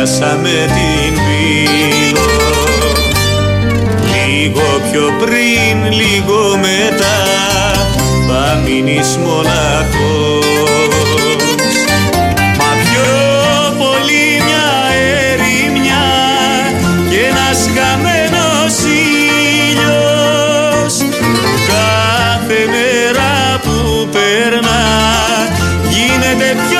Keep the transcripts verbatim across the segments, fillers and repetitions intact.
χάσαμε την πύλο. Λίγο πιο πριν, λίγο μετά θα μείνεις μοναχός. Μα πιο πολύ μια ερημιά και ένας χαμένος ήλιος, κάθε μέρα που περνά γίνεται πιο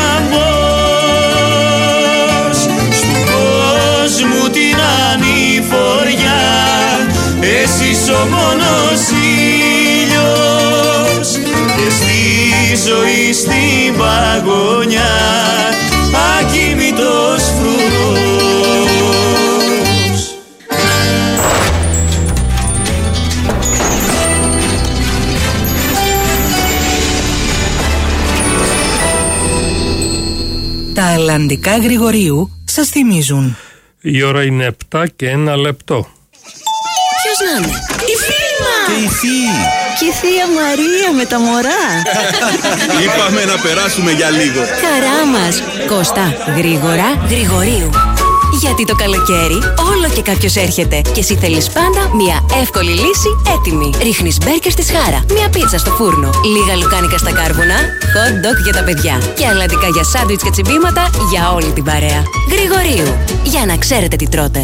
χαμός. Στου κόσμου την ανηφοριά εσύ είσαι ο μόνος ήλιος και στη ζωή στην παγωνιά ακίνητος φρουρός. Τα Αλλαντικά Γρηγορίου σας θυμίζουν. Η ώρα είναι επτά και ένα λεπτό. Ποιος να είναι? Η φίλη μας! Και η θεία! Και η θεία Μαρία με τα μωρά. Είπαμε να περάσουμε για λίγο. Χαρά μας. Κώστα, γρήγορα, Γρηγορίου. Γιατί το καλοκαίρι όλο και κάποιος έρχεται και εσύ θέλεις πάντα μια εύκολη λύση έτοιμη. Ρίχνεις μπέρκερ στη σχάρα, μια πίτσα στο φούρνο, λίγα λουκάνικα στα κάρβουνα, hot dog για τα παιδιά και αλλαντικά για σάντουιτς και τσιμπήματα για όλη την παρέα. Γρηγορίου, για να ξέρετε τι τρώτε.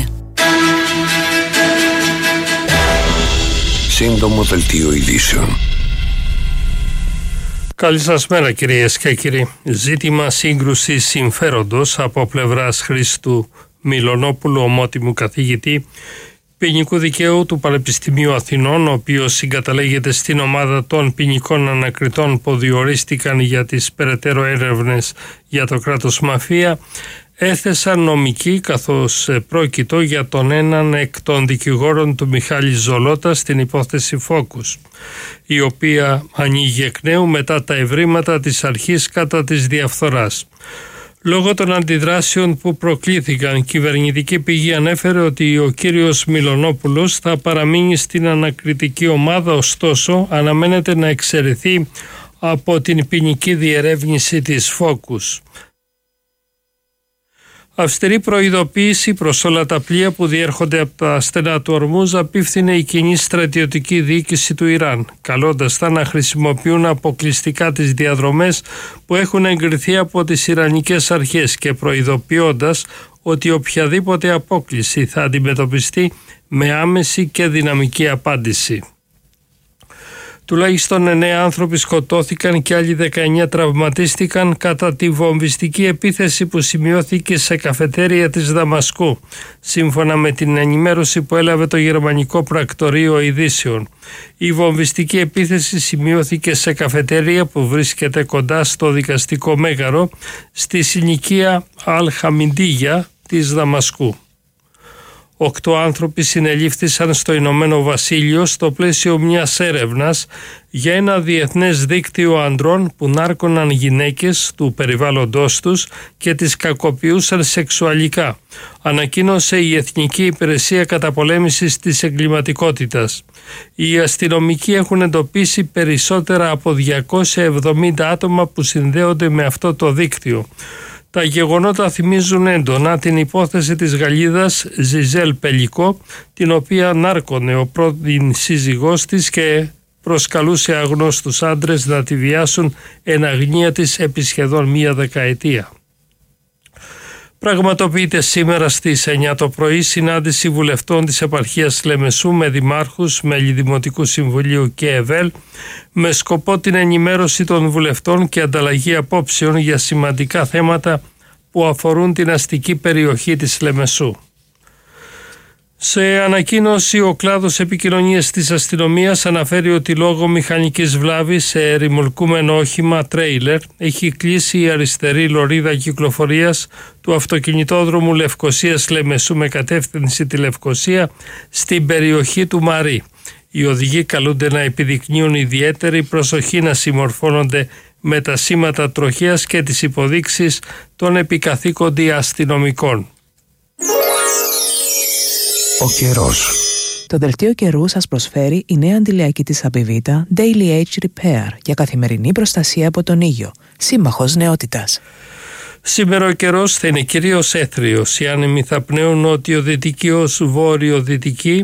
Σύντομο δελτίο ειδήσεων. Καλή σας μέρα κυρίες και κύριοι. Ζήτημα σύγκρουσης συμφέροντος από πλευράς Χρήστου Μιλονόπουλου, ομότιμου καθηγητή ποινικού δικαίου του Πανεπιστημίου Αθηνών, ο οποίος συγκαταλέγεται στην ομάδα των ποινικών ανακριτών που διορίστηκαν για τις περαιτέρω έρευνες για το κράτος μαφία, έθεσαν νομική καθώς πρόκειτο για τον έναν εκ των δικηγόρων του Μιχάλη Ζολότα στην υπόθεση Φόκους, η οποία ανοίγει εκ νέου μετά τα ευρήματα της αρχής κατά της διαφθοράς. Λόγω των αντιδράσεων που προκλήθηκαν, κυβερνητική πηγή ανέφερε ότι ο κύριος Μιλονόπουλος θα παραμείνει στην ανακριτική ομάδα, ωστόσο αναμένεται να εξαιρεθεί από την ποινική διερεύνηση της Φόκους. Αυστηρή προειδοποίηση προς όλα τα πλοία που διέρχονται από τα στενά του Ορμούζ απίφθινε η κοινή στρατιωτική διοίκηση του Ιράν, καλώντας τα να χρησιμοποιούν αποκλειστικά τις διαδρομές που έχουν εγκριθεί από τις Ιρανικές αρχές και προειδοποιώντας ότι οποιαδήποτε απόκληση θα αντιμετωπιστεί με άμεση και δυναμική απάντηση. Τουλάχιστον εννέα άνθρωποι σκοτώθηκαν και άλλοι δεκαεννέα τραυματίστηκαν κατά τη βομβιστική επίθεση που σημειώθηκε σε καφετέρια της Δαμασκού, σύμφωνα με την ενημέρωση που έλαβε το γερμανικό πρακτορείο ειδήσεων. Η βομβιστική επίθεση σημειώθηκε σε καφετέρια που βρίσκεται κοντά στο δικαστικό μέγαρο στη συνοικία Αλ-Χαμιντίγια της Δαμασκού. Οκτώ άνθρωποι συνελήφθησαν στο Ηνωμένο Βασίλειο στο πλαίσιο μιας έρευνας για ένα διεθνές δίκτυο ανδρών που νάρκωναν γυναίκες του περιβάλλοντός τους και τις κακοποιούσαν σεξουαλικά, ανακοίνωσε η Εθνική Υπηρεσία Καταπολέμησης της Εγκληματικότητας. Οι αστυνομικοί έχουν εντοπίσει περισσότερα από διακόσια εβδομήντα άτομα που συνδέονται με αυτό το δίκτυο. Τα γεγονότα θυμίζουν έντονα την υπόθεση της Γαλλίδας Ζιζέλ Πελικό, την οποία νάρκωνε ο πρώην σύζυγός της και προσκαλούσε αγνώστους άντρες να τη βιάσουν εν αγνία της επί σχεδόν μία δεκαετία. Πραγματοποιείται σήμερα στις εννιά το πρωί συνάντηση βουλευτών της επαρχίας Λεμεσού με δημάρχους, μέλη Δημοτικού Συμβουλίου και ΕΒΕΛ με σκοπό την ενημέρωση των βουλευτών και ανταλλαγή απόψεων για σημαντικά θέματα που αφορούν την αστική περιοχή της Λεμεσού. Σε ανακοίνωση, ο κλάδος επικοινωνίας της αστυνομίας αναφέρει ότι λόγω μηχανικής βλάβης σε ρημουλκούμενο όχημα τρέιλερ έχει κλείσει η αριστερή λωρίδα κυκλοφορίας του αυτοκινητόδρομου Λευκωσίας Λεμεσού με κατεύθυνση τη Λευκωσία στην περιοχή του Μαρί. Οι οδηγοί καλούνται να επιδεικνύουν ιδιαίτερη προσοχή, να συμμορφώνονται με τα σήματα τροχέας και τις υποδείξεις των επικαθήκοντι αστυνομικών. Ο καιρός. Το δελτίο καιρού σας προσφέρει η νέα αντιλιακή της Απιβίτα Daily Age Repair για καθημερινή προστασία από τον ήλιο. Σύμμαχος νεότητας. Σήμερα ο καιρός θα είναι κυρίως έθριος. Οι άνεμοι θα πνέουν νότιο-δυτική ως βόρειο-δυτική,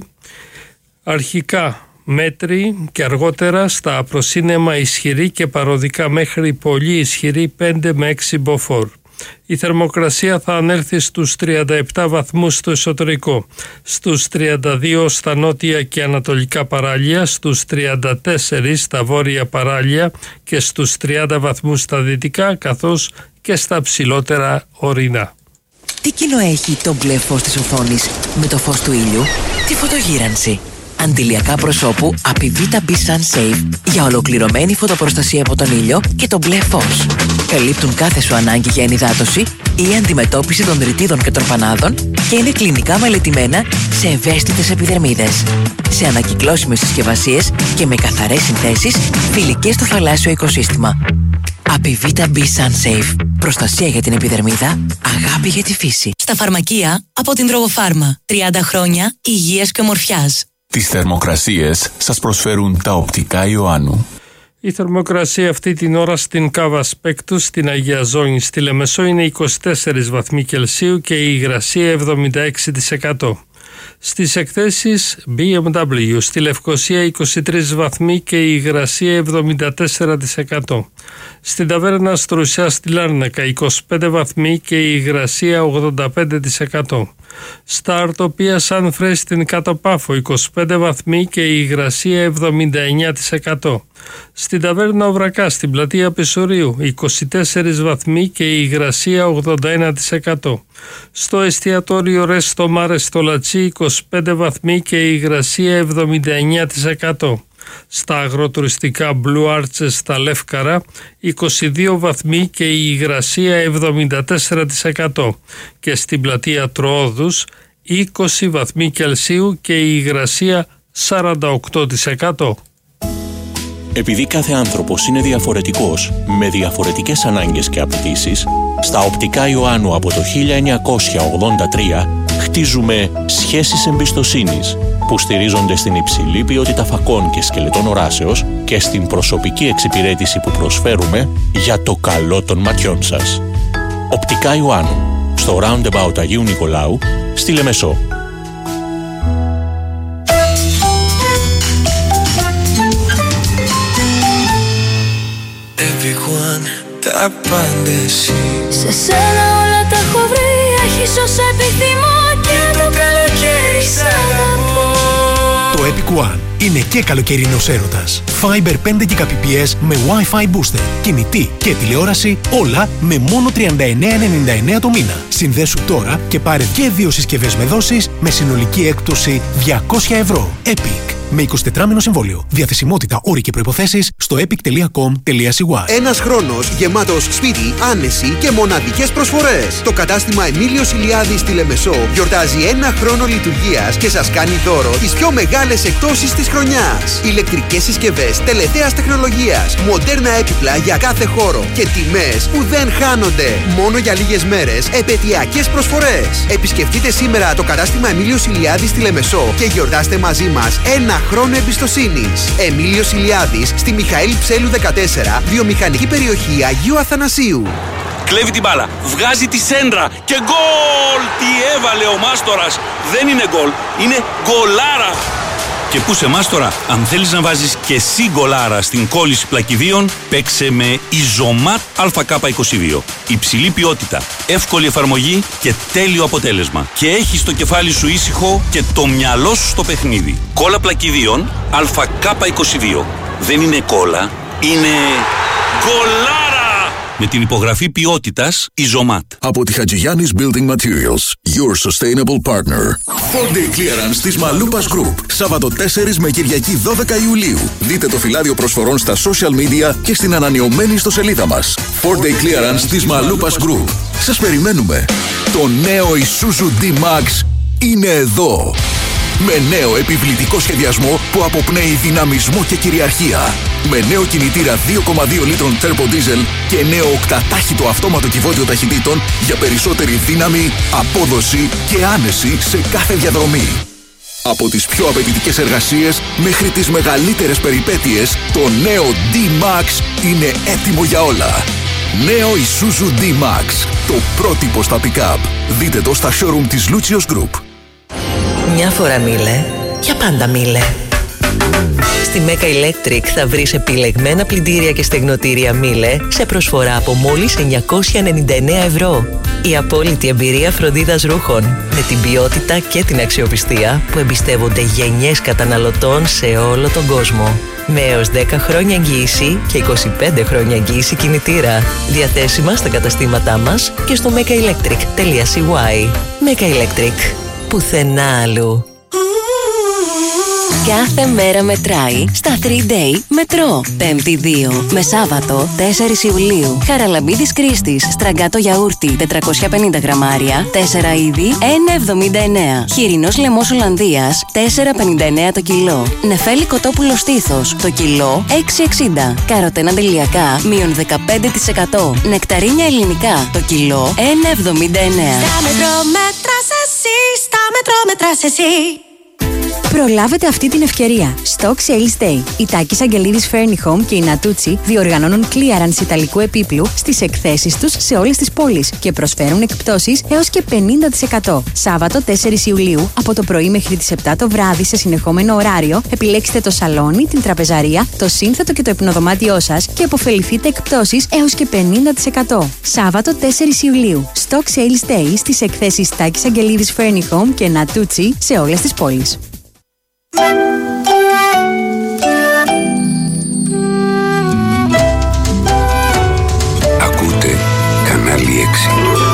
αρχικά μέτρη και αργότερα στα προσύννεμα ισχυρή και παροδικά μέχρι πολύ ισχυρή πέντε με έξι μποφόρ. Η θερμοκρασία θα ανέλθει στους τριάντα επτά βαθμούς στο εσωτερικό, στους τριάντα δύο στα νότια και ανατολικά παράλια, στους τριάντα τέσσερα στα βόρεια παράλια και στους τριάντα βαθμούς στα δυτικά, καθώς και στα ψηλότερα ορεινά. Τι κοινό έχει το μπλε φως της οθόνης με το φως του ήλιου? Τη φωτογύρανση. Αντιλιακά προσώπου Apivita B Sun Safe για ολοκληρωμένη φωτοπροστασία από τον ήλιο και το μπλε φως. Καλύπτουν κάθε σου ανάγκη για ενυδάτωση ή αντιμετώπιση των ρητίδων και τροφανάδων και είναι κλινικά μελετημένα σε ευαίσθητες επιδερμίδες. Σε ανακυκλώσιμες συσκευασίες και με καθαρές συνθέσεις φιλικές στο θαλάσσιο οικοσύστημα. Apivita B Sun Safe. Προστασία για την επιδερμίδα, αγάπη για τη φύση. Στα φαρμακεία από την Τρογοφάρμα. τριάντα χρόνια υγείας και ομορφιάς. Τις θερμοκρασίες σας προσφέρουν τα οπτικά Ιωάννου. Η θερμοκρασία αυτή την ώρα στην Κάβα Σπέκτου, στην Αγία Ζώνη, στη Λεμεσό είναι είκοσι τέσσερις βαθμοί Κελσίου και η υγρασία εβδομήντα έξι τοις εκατό. Στις εκθέσεις μπι εμ ντάμπλιου, στη Λευκοσία είκοσι τρεις βαθμοί και η υγρασία εβδομήντα τέσσερα τοις εκατό. Στην Ταβέρνα Στρουσιά στη Λάρνακα είκοσι πέντε βαθμοί και η υγρασία ογδόντα πέντε τοις εκατό. Στα Αρτοπία Σαν Φρέ στην Κάτω Πάφο είκοσι πέντε βαθμοί και η υγρασία εβδομήντα εννέα τοις εκατό. Στην Ταβέρνα Οβρακά στην Πλατεία Πισουρίου είκοσι τέσσερις βαθμοί και η υγρασία ογδόντα ένα τοις εκατό. Στο εστιατόριο Ρέστο Μάρε στο Λατσί είκοσι πέντε βαθμοί και η υγρασία εβδομήντα εννέα τοις εκατό. Στα αγροτουριστικά Blue Arches στα Λεύκαρα είκοσι δύο βαθμοί και η υγρασία εβδομήντα τέσσερα τοις εκατό και στην πλατεία Τροόδους είκοσι βαθμοί Κελσίου και η υγρασία σαράντα οκτώ τοις εκατό. Επειδή κάθε άνθρωπος είναι διαφορετικός, με διαφορετικές ανάγκες και απαιτήσεις, στα οπτικά Ιωάννου από το χίλια εννιακόσια ογδόντα τρία χτίζουμε σχέσεις εμπιστοσύνης που στηρίζονται στην υψηλή ποιότητα φακών και σκελετών οράσεως και στην προσωπική εξυπηρέτηση που προσφέρουμε για το καλό των ματιών σας. Οπτικά Ιωάννου, στο Roundabout Αγίου Νικολάου, στη Λεμεσό. Τα πάντα εσύ. Σε σένα όλα τα έχω βρει. Έχεις όσα επιθυμώ και το καλοκαίρι σ' αγαπώ. Το Epic One είναι και καλοκαιρινός έρωτας. Fiber πέντε Gbps με Wi-Fi booster, κινητή και τηλεόραση, όλα με μόνο τριάντα εννέα ενενήντα εννέα το μήνα. Συνδέσου τώρα και πάρε και δύο συσκευές με δόσεις με συνολική έκπτωση διακόσια ευρώ. Epic. Με εικοσιτετράμηνο συμβόλαιο. Διαθεσιμότητα, όροι και προϋποθέσεις στο epic τελεία com τελεία c y. Ένας χρόνος γεμάτος σπίτι, άνεση και μοναδικές προσφορές. Το κατάστημα Εμίλιος Ηλιάδης στη Λεμεσό γιορτάζει ένα χρόνο λειτουργίας και σας κάνει δώρο τις πιο μεγάλες εκπτώσεις της χρονιάς. Ηλεκτρικές συσκευές τελευταίας τεχνολογίας, μοντέρνα έπιπλα για κάθε χώρο και τιμές που δεν χάνονται. Μόνο για λίγες μέρες επαιτειακές προσφορές. Επισκεφτείτε σήμερα το κατάστημα Εμίλιος Ηλιάδης στη Λεμεσό και γιορτάστε μαζί μας ένα χρόνο εμπιστοσύνης. Εμίλιος Ηλιάδης στη Μιχαήλ Ψέλου δεκατέσσερα, βιομηχανική περιοχή Αγίου Αθανασίου. Κλέβει την μπάλα, βγάζει τη σέντρα και γκολ! Τι έβαλε ο Μάστορας! Δεν είναι γκολ, είναι γκολάρα! Και πού σε Μάστορα, αν θέλεις να βάζεις και εσύ γκολάρα στην κόλληση πλακιδίων, παίξε με Ιζωμάτ Α Κ είκοσι δύο. Υψηλή ποιότητα, εύκολη εφαρμογή και τέλειο αποτέλεσμα. Και έχεις το κεφάλι σου ήσυχο και το μυαλό σου στο παιχνίδι. Κόλλα πλακιδίων Α Κ είκοσι δύο. Δεν είναι κόλλα, είναι γκολάρα! Με την υπογραφή ποιότητας Ιζωμάτ. Από τη Χατζηγιάννης Building Materials, your sustainable partner. φορ Day Clearance της Μαλούπας Group. Σάββατο τέσσερις με Κυριακή δώδεκα Ιουλίου. Δείτε το φυλάδιο προσφορών στα social media και στην ανανεωμένη ιστοσελίδα μας. φορ Day Clearance της Μαλούπας Group. Σας περιμένουμε. Το νέο Isuzu D-Max είναι εδώ. Με νέο επιβλητικό σχεδιασμό που αποπνέει δυναμισμό και κυριαρχία. Με νέο κινητήρα δύο κόμμα δύο λίτρων Turbo Diesel και νέο οκτατάχυτο αυτόματο κυβότιο ταχυτήτων για περισσότερη δύναμη, απόδοση και άνεση σε κάθε διαδρομή. Από τις πιο απαιτητικές εργασίες μέχρι τις μεγαλύτερες περιπέτειες, το νέο D-Max είναι έτοιμο για όλα. Νέο Isuzu D-Max. Το πρότυπο στα pick-up. Δείτε το στα showroom της Lucius Group. Μια φορά μίλε, για πάντα μίλε. Στη Mega Electric θα βρεις επιλεγμένα πλυντήρια και στεγνοτήρια Miele σε προσφορά από μόλις εννιακόσια ενενήντα εννέα ευρώ. Η απόλυτη εμπειρία φροντίδας ρούχων με την ποιότητα και την αξιοπιστία που εμπιστεύονται γενιές καταναλωτών σε όλο τον κόσμο. Με έως δέκα χρόνια εγγύηση και είκοσι πέντε χρόνια εγγύηση κινητήρα. Διαθέσιμα στα καταστήματά μας και στο megaelectric τελεία c y. Mega Electric. Πουθενά αλλού. Κάθε μέρα μετράει στα τρία day μετρό. Πέμπτη δύο με Σάββατο τέσσερις Ιουλίου. Χαραλαμπίδης Κρίστης, στραγκάτο γιαούρτι τετρακόσια πενήντα γραμμάρια, τέσσερα είδη, ένα εβδομήντα εννέα. Χοιρινός λαιμός Ολλανδίας, τέσσερα πενήντα εννέα το κιλό. Νεφέλη κοτόπουλο στήθος, το κιλό έξι εξήντα. Καροτένα αντιλιακά, μείον δεκαπέντε τοις εκατό. Νεκταρίνια ελληνικά, το κιλό ένα εβδομήντα εννέα. Στα μετρό μέτρας εσύ, στα μετρό μετράς εσύ. Προλάβετε αυτή την ευκαιρία. Stock Sales Day. Η Τάκης Αγγελίδης Furni Home και η Natuzzi διοργανώνουν clearance ιταλικού επίπλου στις εκθέσεις τους σε όλες τις πόλεις και προσφέρουν εκπτώσεις έως και πενήντα τοις εκατό. Σάββατο τέσσερις Ιουλίου από το πρωί μέχρι τις επτά το βράδυ σε συνεχόμενο ωράριο επιλέξτε το σαλόνι, την τραπεζαρία, το σύνθετο και το υπνοδωμάτιό σας και αποφεληθείτε εκπτώσεις έως και πενήντα τοις εκατό. Σάββατο τέσσερις Ιουλίου. Stock Sales Day στις εκθέσεις Τάκης Αγγελίδης Furni Home και Natuzzi σε όλες τις πόλεις. Ακούτε κανάλι έξι.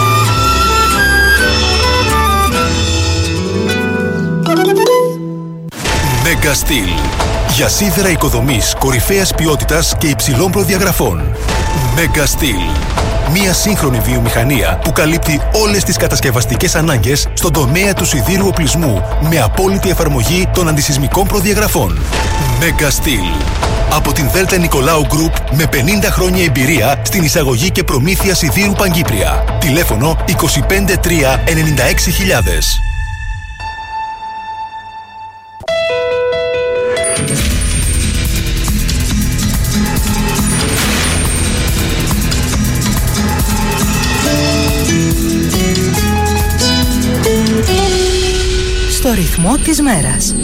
Mega Steel. Για σίδερα οικοδομής κορυφαίας ποιότητας και υψηλών προδιαγραφών. Mega Steel. Μια σύγχρονη βιομηχανία που καλύπτει όλες τις κατασκευαστικές ανάγκες στον τομέα του σιδήρου οπλισμού με απόλυτη εφαρμογή των αντισυσμικών προδιαγραφών. Mega Steel. Από την Δέλτα Νικολάου Group με πενήντα χρόνια εμπειρία στην εισαγωγή και προμήθεια σιδήρου Παγκύπρια. Τηλέφωνο είκοσι πέντε τρία ενενήντα έξι χιλιάδες. Στο ρυθμό της μέρας.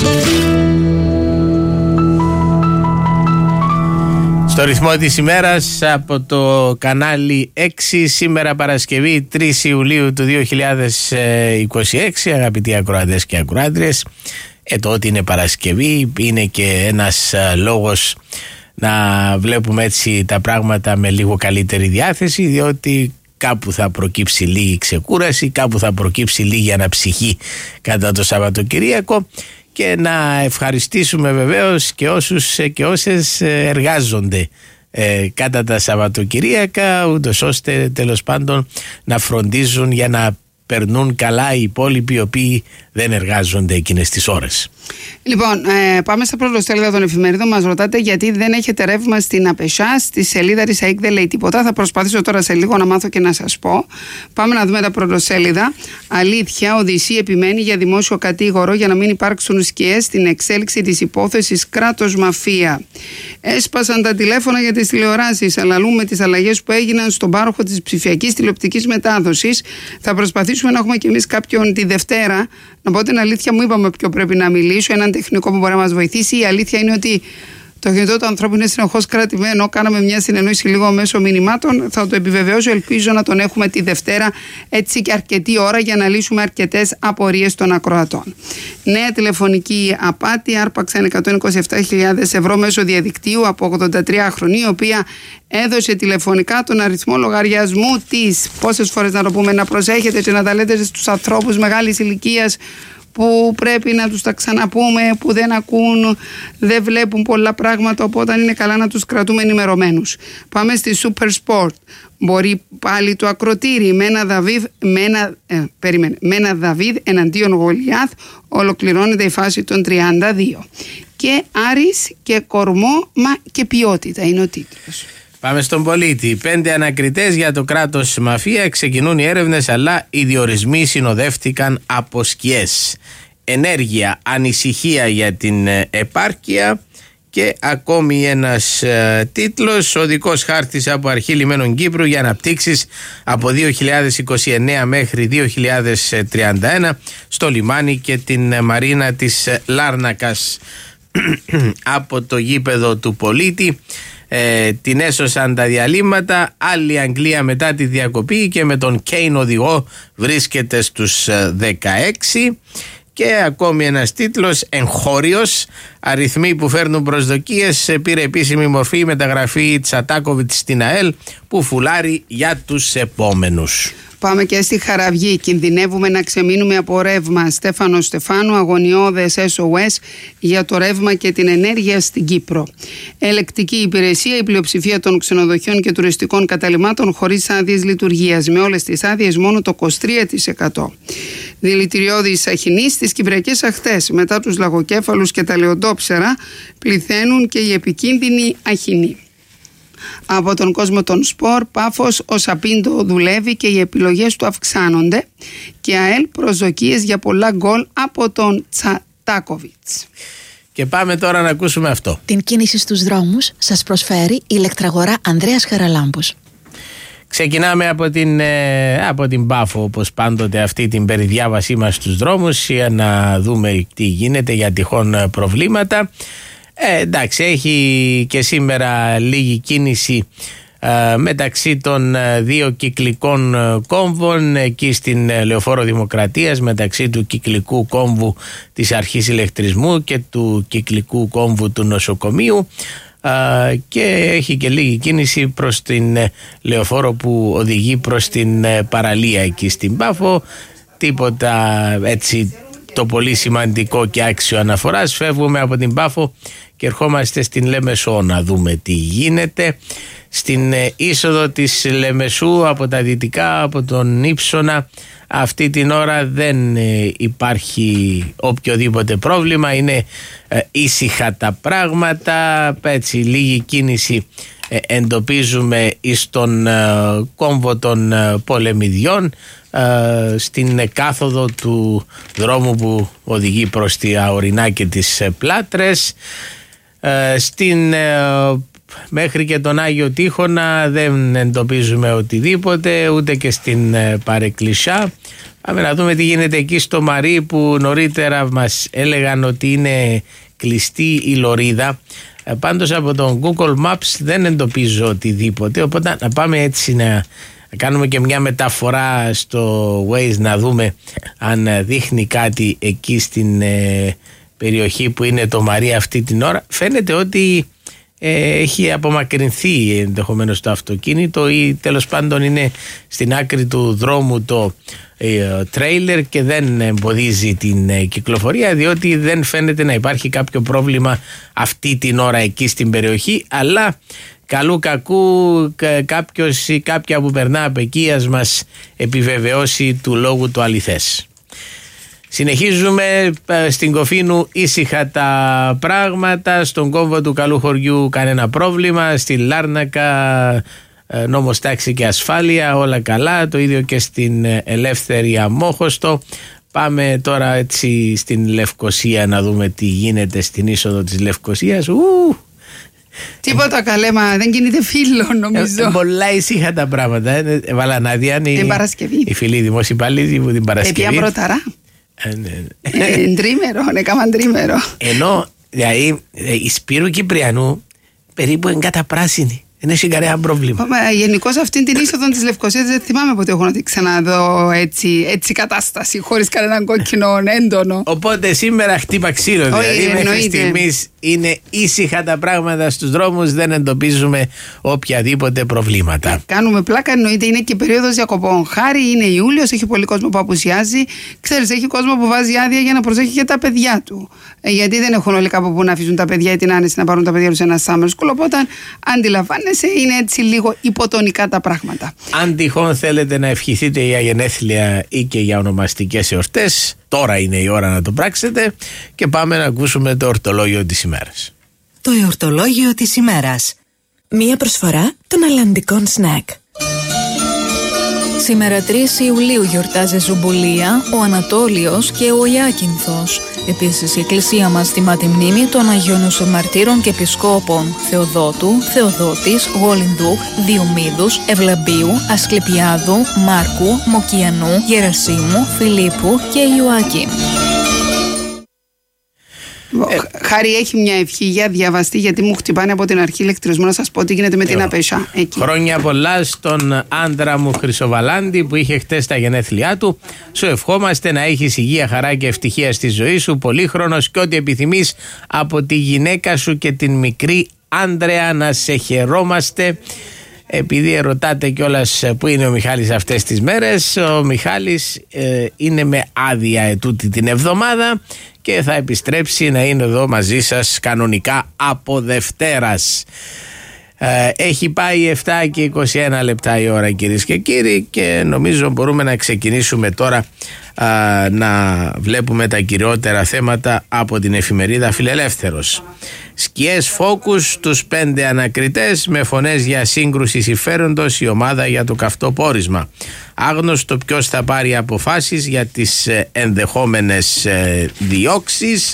Στο ρυθμό της ημέρας από το κανάλι έξι, σήμερα Παρασκευή τρεις Ιουλίου του δύο χιλιάδες είκοσι έξι. Αγαπητοί ακροατές και ακροάτριες, ε, το ότι είναι Παρασκευή είναι και ένας λόγος να βλέπουμε έτσι τα πράγματα με λίγο καλύτερη διάθεση, διότι κάπου θα προκύψει λίγη ξεκούραση, κάπου θα προκύψει λίγη αναψυχή κατά το Σαββατοκυριακό, και να ευχαριστήσουμε βεβαίως και όσους και όσες εργάζονται ε, κατά τα Σαββατοκυριακά, ούτως ώστε τέλος πάντων να φροντίζουν για να περνούν καλά οι υπόλοιποι οι οποίοι δεν εργάζονται εκείνες τις ώρες. Λοιπόν, ε, πάμε στα πρωτοσέλιδα των εφημερίδων. Μας ρωτάτε γιατί δεν έχετε ρεύμα στην Απεσιά. Στη σελίδα Ρισαϊκ δεν λέει τίποτα. Θα προσπαθήσω τώρα σε λίγο να μάθω και να σας πω. Πάμε να δούμε τα πρωτοσέλιδα. Αλήθεια, Οδυσσή επιμένει για δημόσιο κατήγορο για να μην υπάρξουν σκιές στην εξέλιξη της υπόθεσης κράτος μαφία. Έσπασαν τα τηλέφωνα για τις τηλεοράσεις. Αναλύουμε τις αλλαγές που έγιναν στον πάροχο της ψηφιακής τηλεοπτικής μετάδοσης. Θα προσπαθήσουμε να έχουμε κι εμείς κάποιον τη Δευτέρα. Να πω την αλήθεια, μου είπαμε ποιο πρέπει να μιλήσω, έναν τεχνικό που μπορεί να μας βοηθήσει. Η αλήθεια είναι ότι το κινητό του ανθρώπου είναι συνεχώς κρατημένο. Κάναμε μια συνεννόηση λίγο μέσω μηνυμάτων. Θα το επιβεβαιώσω. Ελπίζω να τον έχουμε τη Δευτέρα, έτσι και αρκετή ώρα, για να λύσουμε αρκετές απορίες των ακροατών. Νέα τηλεφωνική απάτη. Άρπαξαν εκατόν είκοσι επτά χιλιάδες ευρώ μέσω διαδικτύου από ογδοντατριάχρονη, η οποία έδωσε τηλεφωνικά τον αριθμό λογαριασμού της. Πόσες φορές να το πούμε, να προσέχετε και να τα λέτε στους ανθρώπους μεγάλης ηλικίας που πρέπει να τους τα ξαναπούμε, που δεν ακούν, δεν βλέπουν πολλά πράγματα, οπότε είναι καλά να τους κρατούμε ενημερωμένους. Πάμε στη Super Sport. Μπορεί πάλι το ακροτήρι με ένα Δαβίδ, με ένα, ε, περίμενε, με ένα Δαβίδ εναντίον Γολιάθ. Ολοκληρώνεται η φάση των τριάντα δύο. Και Άρης και κορμό, μα και ποιότητα είναι ο τίτλος. Πάμε στον Πολίτη. Πέντε ανακριτές για το κράτος μαφία. Ξεκινούν οι έρευνες, αλλά οι διορισμοί συνοδεύτηκαν από σκιές. Ενέργεια, ανησυχία για την επάρκεια Και ακόμη ένας ε, τίτλος, οδικός χάρτης από Αρχή Λιμένων Κύπρου για αναπτύξεις από δύο χιλιάδες είκοσι εννέα μέχρι δύο χιλιάδες τριάντα ένα στο λιμάνι και την μαρίνα της Λάρνακας. Από το γήπεδο του Πολίτη ε, την έσωσαν τα διαλύματα, άλλη Αγγλία μετά τη διακοπή και με τον Κέιν οδηγό βρίσκεται στους δεκαέξι. Και ακόμη ένας τίτλος, εγχώριος, αριθμοί που φέρνουν προσδοκίες, πήρε επίσημη μορφή η μεταγραφή Τσατάκοβιτς στην ΑΕΛ που φουλάρει για τους επόμενους. Πάμε και στη Χαραυγή. Κινδυνεύουμε να ξεμείνουμε από ρεύμα. Στέφανο Στεφάνου, αγωνιώδες ες ο ες για το ρεύμα και την ενέργεια στην Κύπρο. Ελεκτική υπηρεσία, η πλειοψηφία των ξενοδοχείων και τουριστικών καταλυμάτων χωρίς άδειες λειτουργίας. Με όλες τις άδειες μόνο το είκοσι τρία τοις εκατό. Δηλητηριώδης αχινής στις κυπριακές αχθές. Μετά τους λαγοκέφαλους και τα λεοντόψερα πληθαίνουν και οι επικίνδυνοι αχινοί. Από τον κόσμο των σπορ, Πάφος, ο Σαπίντο δουλεύει και οι επιλογές του αυξάνονται και ΑΕΛ προσδοκίες για πολλά γκολ από τον Τσατάκοβιτς. Και πάμε τώρα να ακούσουμε αυτό. Την κίνηση στους δρόμους σας προσφέρει η ηλεκτραγορά Ανδρέας Χαραλάμπους. Ξεκινάμε από την, από την Πάφο, όπως πάντοτε, αυτή την περιδιάβασή μας στους δρόμους για να δούμε τι γίνεται για τυχόν προβλήματα. Ε, εντάξει, έχει και σήμερα λίγη κίνηση ε, μεταξύ των ε, δύο κυκλικών ε, κόμβων εκεί στην ε, Λεωφόρο Δημοκρατίας, μεταξύ του κυκλικού κόμβου της Αρχής Ηλεκτρισμού και του κυκλικού κόμβου του νοσοκομείου, ε, και έχει και λίγη κίνηση προς την ε, Λεωφόρο που οδηγεί προς την ε, παραλία εκεί στην Πάφο. Τίποτα έτσι το πολύ σημαντικό και άξιο αναφοράς. Φεύγουμε από την Πάφο και ερχόμαστε στην Λεμεσό να δούμε τι γίνεται. Στην ε, είσοδο της Λεμεσού από τα δυτικά, από τον Ύψωνα, αυτή την ώρα δεν ε, υπάρχει οποιοδήποτε πρόβλημα, είναι ε, ήσυχα τα πράγματα, έτσι λίγη κίνηση ε, εντοπίζουμε στον ε, κόμβο των ε, Πολεμιδιών, ε, στην κάθοδο του δρόμου που οδηγεί προς τη Αορεινά και τις ε, Πλάτρες. Ε, στην, ε, μέχρι και τον Άγιο Τείχονα δεν εντοπίζουμε οτιδήποτε, ούτε και στην ε, Παρεκκλησιά. Πάμε να δούμε τι γίνεται εκεί στο Μαρί, που νωρίτερα μας έλεγαν ότι είναι κλειστή η λωρίδα. Ε, πάντως από τον Google Maps δεν εντοπίζω οτιδήποτε, οπότε να πάμε έτσι να, να κάνουμε και μια μεταφορά στο Waze να δούμε αν δείχνει κάτι εκεί στην ε, περιοχή που είναι το Μαρί αυτή την ώρα. Φαίνεται ότι ε, έχει απομακρυνθεί ενδεχομένως το αυτοκίνητο ή τέλος πάντων είναι στην άκρη του δρόμου το ε, τρέιλερ και δεν εμποδίζει την ε, κυκλοφορία, διότι δεν φαίνεται να υπάρχει κάποιο πρόβλημα αυτή την ώρα εκεί στην περιοχή, αλλά καλού κακού κάποιος ή κάποια που περνά από εκεί ας μας επιβεβαιώσει του λόγου το αληθές. Συνεχίζουμε στην Κοφίνου, ήσυχα τα πράγματα, στον κόμβο του Καλού Χωριού κανένα πρόβλημα, στη Λάρνακα νόμος, τάξη και ασφάλεια, όλα καλά, το ίδιο και στην Ελεύθερη Αμόχωστο. Πάμε τώρα έτσι στην Λευκοσία να δούμε τι γίνεται στην είσοδο της Λευκοσίας. Ου! Τίποτα καλέ, μα δεν κινείται φίλο νομίζω. Ε, πολλά ήσυχα τα πράγματα. Ε. Βάλα Νάντια, η, η φίλη δημόσια υπάλληλη που την Παρασκευή. Επία πρώταρα. Ε, ναι. ε, τρίμερο, έκαναν τρίμερο. Ενώ δηλαδή η Σπύρου Κυπριανού περίπου εγκαταπράσινη. Δεν έχει κανένα πρόβλημα. Γενικώ αυτήν την είσοδο τη Λευκοσίας δεν θυμάμαι ποτέ έχω να τη ξαναδώ έτσι, έτσι κατάσταση, χωρί κανέναν κόκκινο έντονο. Οπότε σήμερα χτύπα ξύλο. Δηλαδή μέχρι στιγμής είναι ήσυχα τα πράγματα στους δρόμους, δεν εντοπίζουμε οποιαδήποτε προβλήματα. Κάνουμε πλάκα, εννοείται είναι και περίοδος διακοπών. Χάρη είναι Ιούλιος, έχει πολύ κόσμο που απουσιάζει. Ξέρεις, έχει κόσμο που βάζει άδεια για να προσέχει και τα παιδιά του. Ε, γιατί δεν έχουν όλοι κάπου που να αφήσουν τα παιδιά ή την άνεση να πάρουν τα παιδιά του σε ένα summer school. Οπότε αντιλαμβάνεσαι, είναι έτσι λίγο υποτονικά τα πράγματα. Αν τυχόν θέλετε να ευχηθείτε για γενέθλια ή και για ονομαστικές εορτές, τώρα είναι η ώρα να το πράξετε και πάμε να ακούσουμε το εορτολόγιο της ημέρας. Το εορτολόγιο της ημέρας. Μία προσφορά των αλλαντικών σνακ. Σήμερα τρεις Ιουλίου γιορτάζει Ζουμπουλία, ο Ανατόλιος και ο Ιάκυνθος. Επίσης η εκκλησία μας τιμά τη μνήμη των Αγίων Μαρτύρων και Επισκόπων Θεοδότου, Θεοδότης, Γολυνδού, Διομήδους, Ευλαμπίου, Ασκληπιάδου, Μάρκου, Μοκιανού, Γερασίμου, Φιλίππου και Ιωάκημ. Ε, Χάρη, έχει μια ευχή για διαβαστή, γιατί μου χτυπάνε από την αρχή ηλεκτρισμό. Να σας πω τι γίνεται με την Απεσά εκεί. Χρόνια πολλά στον άντρα μου Χρυσοβαλάντη που είχε χτες τα γενέθλιά του. Σου ευχόμαστε να έχεις υγεία, χαρά και ευτυχία στη ζωή σου, πολύχρονος και ό,τι επιθυμείς από τη γυναίκα σου και την μικρή Άντρεα, να σε χαιρόμαστε. Επειδή ερωτάτε κιόλας που είναι ο Μιχάλης αυτές τις μέρες, ο Μιχάλης ε, είναι με άδεια ετούτη την εβδομάδα και θα επιστρέψει να είναι εδώ μαζί σας κανονικά από Δευτέρας. Ε, έχει πάει επτά και είκοσι ένα λεπτά η ώρα, κυρίες και κύριοι, και νομίζω μπορούμε να ξεκινήσουμε τώρα α, να βλέπουμε τα κυριότερα θέματα από την εφημερίδα Φιλελεύθερος. Σκιές φόκους στους πέντε ανακριτές με φωνές για σύγκρουση συμφέροντος, η ομάδα για το καυτό πόρισμα. Άγνωστο ποιος θα πάρει αποφάσεις για τις ε, ενδεχόμενες ε, διώξεις.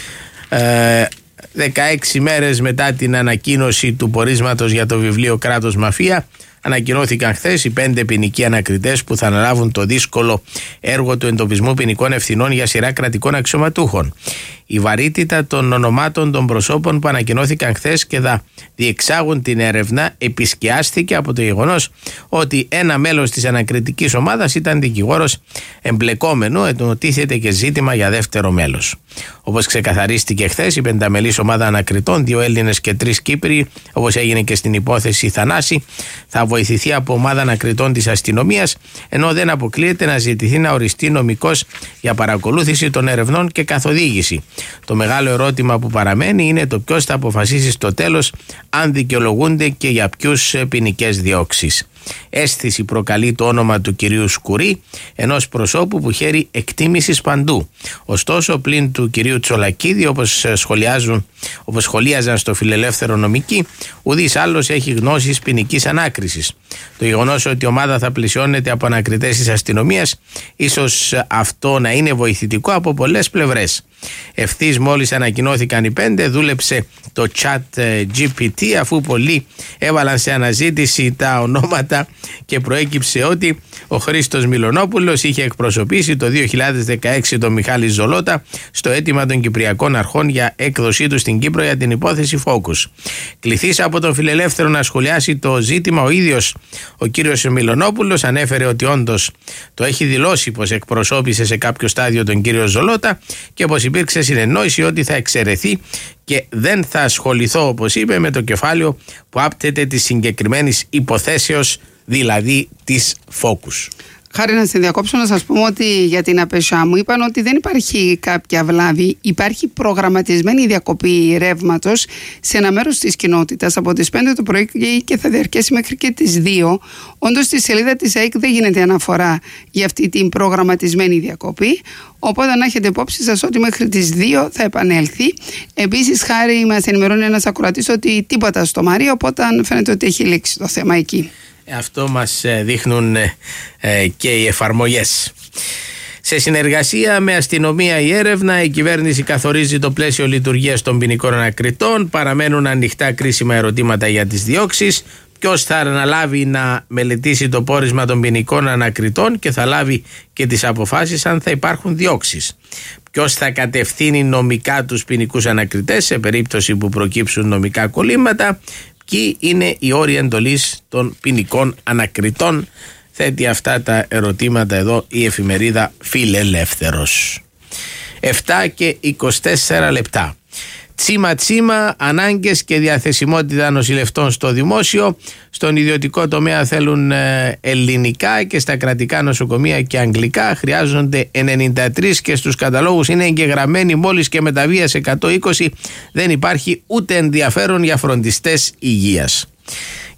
Ε, δεκαέξι μέρες μετά την ανακοίνωση του πορίσματος για το βιβλίο «Κράτος Μαφία», ανακοινώθηκαν χθες οι πέντε ποινικοί ανακριτές που θα αναλάβουν το δύσκολο έργο του εντοπισμού ποινικών ευθυνών για σειρά κρατικών αξιωματούχων. Η βαρύτητα των ονομάτων των προσώπων που ανακοινώθηκαν χθες και θα διεξάγουν την έρευνα επισκιάστηκε από το γεγονός ότι ένα μέλος της ανακριτικής ομάδας ήταν δικηγόρος εμπλεκόμενο, ενώ τίθεται και ζήτημα για δεύτερο μέλος. Όπως ξεκαθαρίστηκε χθες, η πενταμελής ομάδα ανακριτών, δύο Έλληνες και τρεις Κύπροι, όπως έγινε και στην υπόθεση Θανάση, θα βοηθηθεί από ομάδα ανακριτών της αστυνομίας, ενώ δεν αποκλείεται να ζητηθεί να οριστεί νομικός για παρακολούθηση των ερευνών και καθοδήγηση. Το μεγάλο ερώτημα που παραμένει είναι το ποιος θα αποφασίσει στο τέλος αν δικαιολογούνται και για ποιους ποινικές διώξεις. Αίσθηση προκαλεί το όνομα του κυρίου Σκουρί, ενός προσώπου που χαίρει εκτίμησης παντού. Ωστόσο, πλην του κυρίου Τσολακίδη, όπως σχολιάζουν, όπως σχολίαζαν στο Φιλελεύθερο νομικοί, ουδής άλλος έχει γνώσεις ποινικής ανάκρισης. Το γεγονός ότι η ομάδα θα πλαισιώνεται από ανακριτές της αστυνομίας, ίσως αυτό να είναι βοηθητικό από πολλές πλευρές. Ευθύς μόλις ανακοινώθηκαν οι πέντε, δούλεψε το chat τζι πι τι, αφού πολλοί έβαλαν σε αναζήτηση τα ονόματα και προέκυψε ότι ο Χρήστος Μιλονόπουλος είχε εκπροσωπήσει το δύο χιλιάδες δεκαέξι τον Μιχάλη Ζολότα στο αίτημα των Κυπριακών Αρχών για έκδοσή του στην Κύπρο για την υπόθεση Φόκους. Κληθής από τον Φιλελεύθερο να σχολιάσει το ζήτημα, ο ίδιος ο κύριος Μιλονόπουλος ανέφερε ότι όντως το έχει δηλώσει πως εκπροσώπησε σε κάποιο στάδιο τον κύριο Ζολότα και πως υπήρξε συνεννόηση ότι θα εξαιρεθεί και δεν θα ασχοληθώ, όπως είπε, με το κεφάλαιο που άπτεται της συγκεκριμένης υποθέσεως, δηλαδή της Φόκους. Χάρη, να σε διακόψω να σας πούμε ότι για την Απεσά μου είπαν ότι δεν υπάρχει κάποια βλάβη. Υπάρχει προγραμματισμένη διακοπή ρεύματος σε ένα μέρος της κοινότητας από τις πέντε το πρωί και θα διαρκέσει μέχρι και τις δύο. Όντως στη σελίδα της ΑΕΚ δεν γίνεται αναφορά για αυτή την προγραμματισμένη διακοπή. Οπότε να έχετε υπόψη σας ότι μέχρι τις δύο θα επανέλθει. Επίσης, Χάρη, μας ενημερώνει ένας ακροατής ότι τίποτα στο Μαρία, οπότε φαίνεται ότι έχει λήξει το θέμα εκεί. Αυτό μας δείχνουν ε, και οι εφαρμογές. Σε συνεργασία με αστυνομία η έρευνα, η κυβέρνηση καθορίζει το πλαίσιο λειτουργίας των ποινικών ανακριτών. Παραμένουν ανοιχτά κρίσιμα ερωτήματα για τις διώξεις. Ποιος θα αναλάβει να μελετήσει το πόρισμα των ποινικών ανακριτών και θα λάβει και τις αποφάσεις αν θα υπάρχουν διώξεις. Ποιος θα κατευθύνει νομικά τους ποινικούς ανακριτές σε περίπτωση που προκύψουν νομικά κολλήματα. Ποιοι είναι οι όροι εντολής των ποινικών ανακριτών. Θέτει αυτά τα ερωτήματα εδώ η εφημερίδα Φιλελεύθερος. επτά και είκοσι τέσσερα λεπτά. Τσίμα τσίμα, ανάγκες και διαθεσιμότητα νοσηλευτών στο δημόσιο. Στον ιδιωτικό τομέα θέλουν ε, ελληνικά και στα κρατικά νοσοκομεία και αγγλικά. Χρειάζονται ενενήντα τρία και στους καταλόγους είναι εγγεγραμμένοι μόλις και με τα βίας εκατόν είκοσι. Δεν υπάρχει ούτε ενδιαφέρον για φροντιστές υγείας.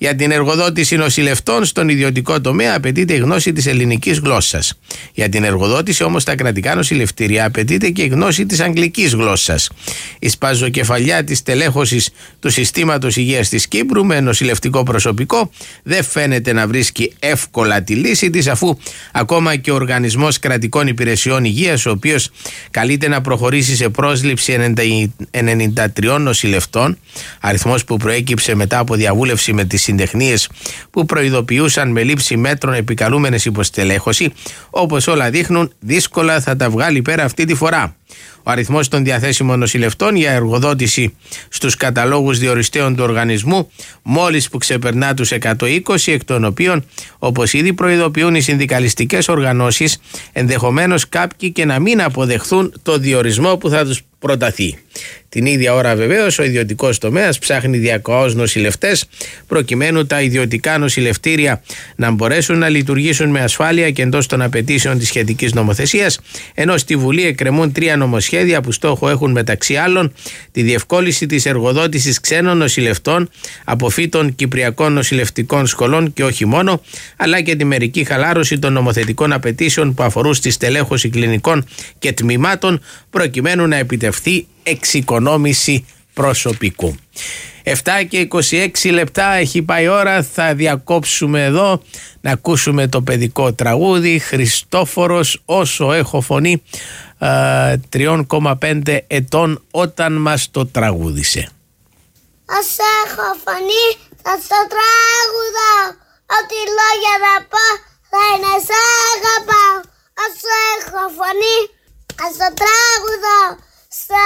Για την εργοδότηση νοσηλευτών στον ιδιωτικό τομέα απαιτείται η γνώση της ελληνικής γλώσσας. Για την εργοδότηση όμως στα κρατικά νοσηλευτήρια απαιτείται και η γνώση της αγγλικής γλώσσας. Η σπαζοκεφαλιά της τελέχωσης του συστήματος υγείας της Κύπρου με νοσηλευτικό προσωπικό δεν φαίνεται να βρίσκει εύκολα τη λύση της, αφού ακόμα και ο Οργανισμός Κρατικών Υπηρεσιών Υγείας, ο οποίος καλείται να προχωρήσει σε πρόσληψη ενενήντα τριών νοσηλευτών, αριθμός που προέκυψε μετά από διαβούλευση με τις συντεχνίες που προειδοποιούσαν με λήψη μέτρων επικαλούμενες υποστελέχωση, όπως όλα δείχνουν, δύσκολα θα τα βγάλει πέρα αυτή τη φορά. Ο αριθμός των διαθέσιμων νοσηλευτών για εργοδότηση στους καταλόγους διοριστέων του οργανισμού μόλις που ξεπερνά τους εκατόν είκοσι, εκ των οποίων, όπως ήδη προειδοποιούν οι συνδικαλιστικές οργανώσεις, ενδεχομένως κάποιοι και να μην αποδεχθούν το διορισμό που θα τους προταθεί. Την ίδια ώρα βεβαίως ο ιδιωτικός τομέας ψάχνει διακαώς νοσηλευτές, προκειμένου τα ιδιωτικά νοσηλευτήρια να μπορέσουν να λειτουργήσουν με ασφάλεια και εντός των απαιτήσεων της σχετικής νομοθεσίας, ενώ στη Βουλή εκκρεμούν τρία νομοσχέδια που στόχο έχουν μεταξύ άλλων τη διευκόλυνση της εργοδότησης ξένων νοσηλευτών αποφύτων κυπριακών νοσηλευτικών σχολών και όχι μόνο, αλλά και τη μερική χαλάρωση των νομοθετικών απαιτήσεων που αφορούν στη στελέχωση κλινικών και τμήματων, προκειμένου να επιτευχθεί εξοικονόμηση προσωπικού. επτά και είκοσι έξι λεπτά έχει πάει ώρα, θα διακόψουμε εδώ να ακούσουμε το παιδικό τραγούδι Χριστόφορος όσο έχω φωνή, τρία κόμμα πέντε ετών όταν μας το τραγούδισε. Όσο έχω φωνή θα στο τραγουδάω, ό,τι λόγια να πω θα είναι σ' αγαπάω. Όσο έχω φωνή θα στο τραγουδάω, σ'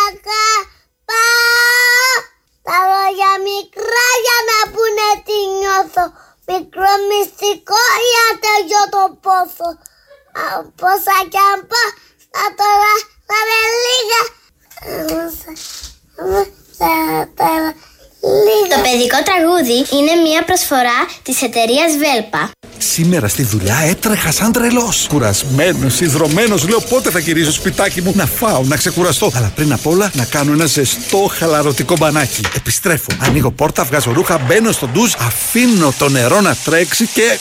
αγαπάω. Τα λόγια μικρά για να πούνε τι νιώθω, μικρό μυστικό για τελειώ το πόθο. Πόσα κι αν πω στα τώρα θα είναι λίγα. Το παιδικό τραγούδι είναι μια προσφορά της εταιρείας Βέλπα. Σήμερα στη δουλειά έτρεχα σαν τρελός. Κουρασμένος, ιδρωμένος, λέω πότε θα γυρίσω σπιτάκι μου να φάω, να ξεκουραστώ. Αλλά πριν απ' όλα να κάνω ένα ζεστό χαλαρωτικό μπανάκι. Επιστρέφω, ανοίγω πόρτα, βγάζω ρούχα, μπαίνω στο ντουζ, αφήνω το νερό να τρέξει και...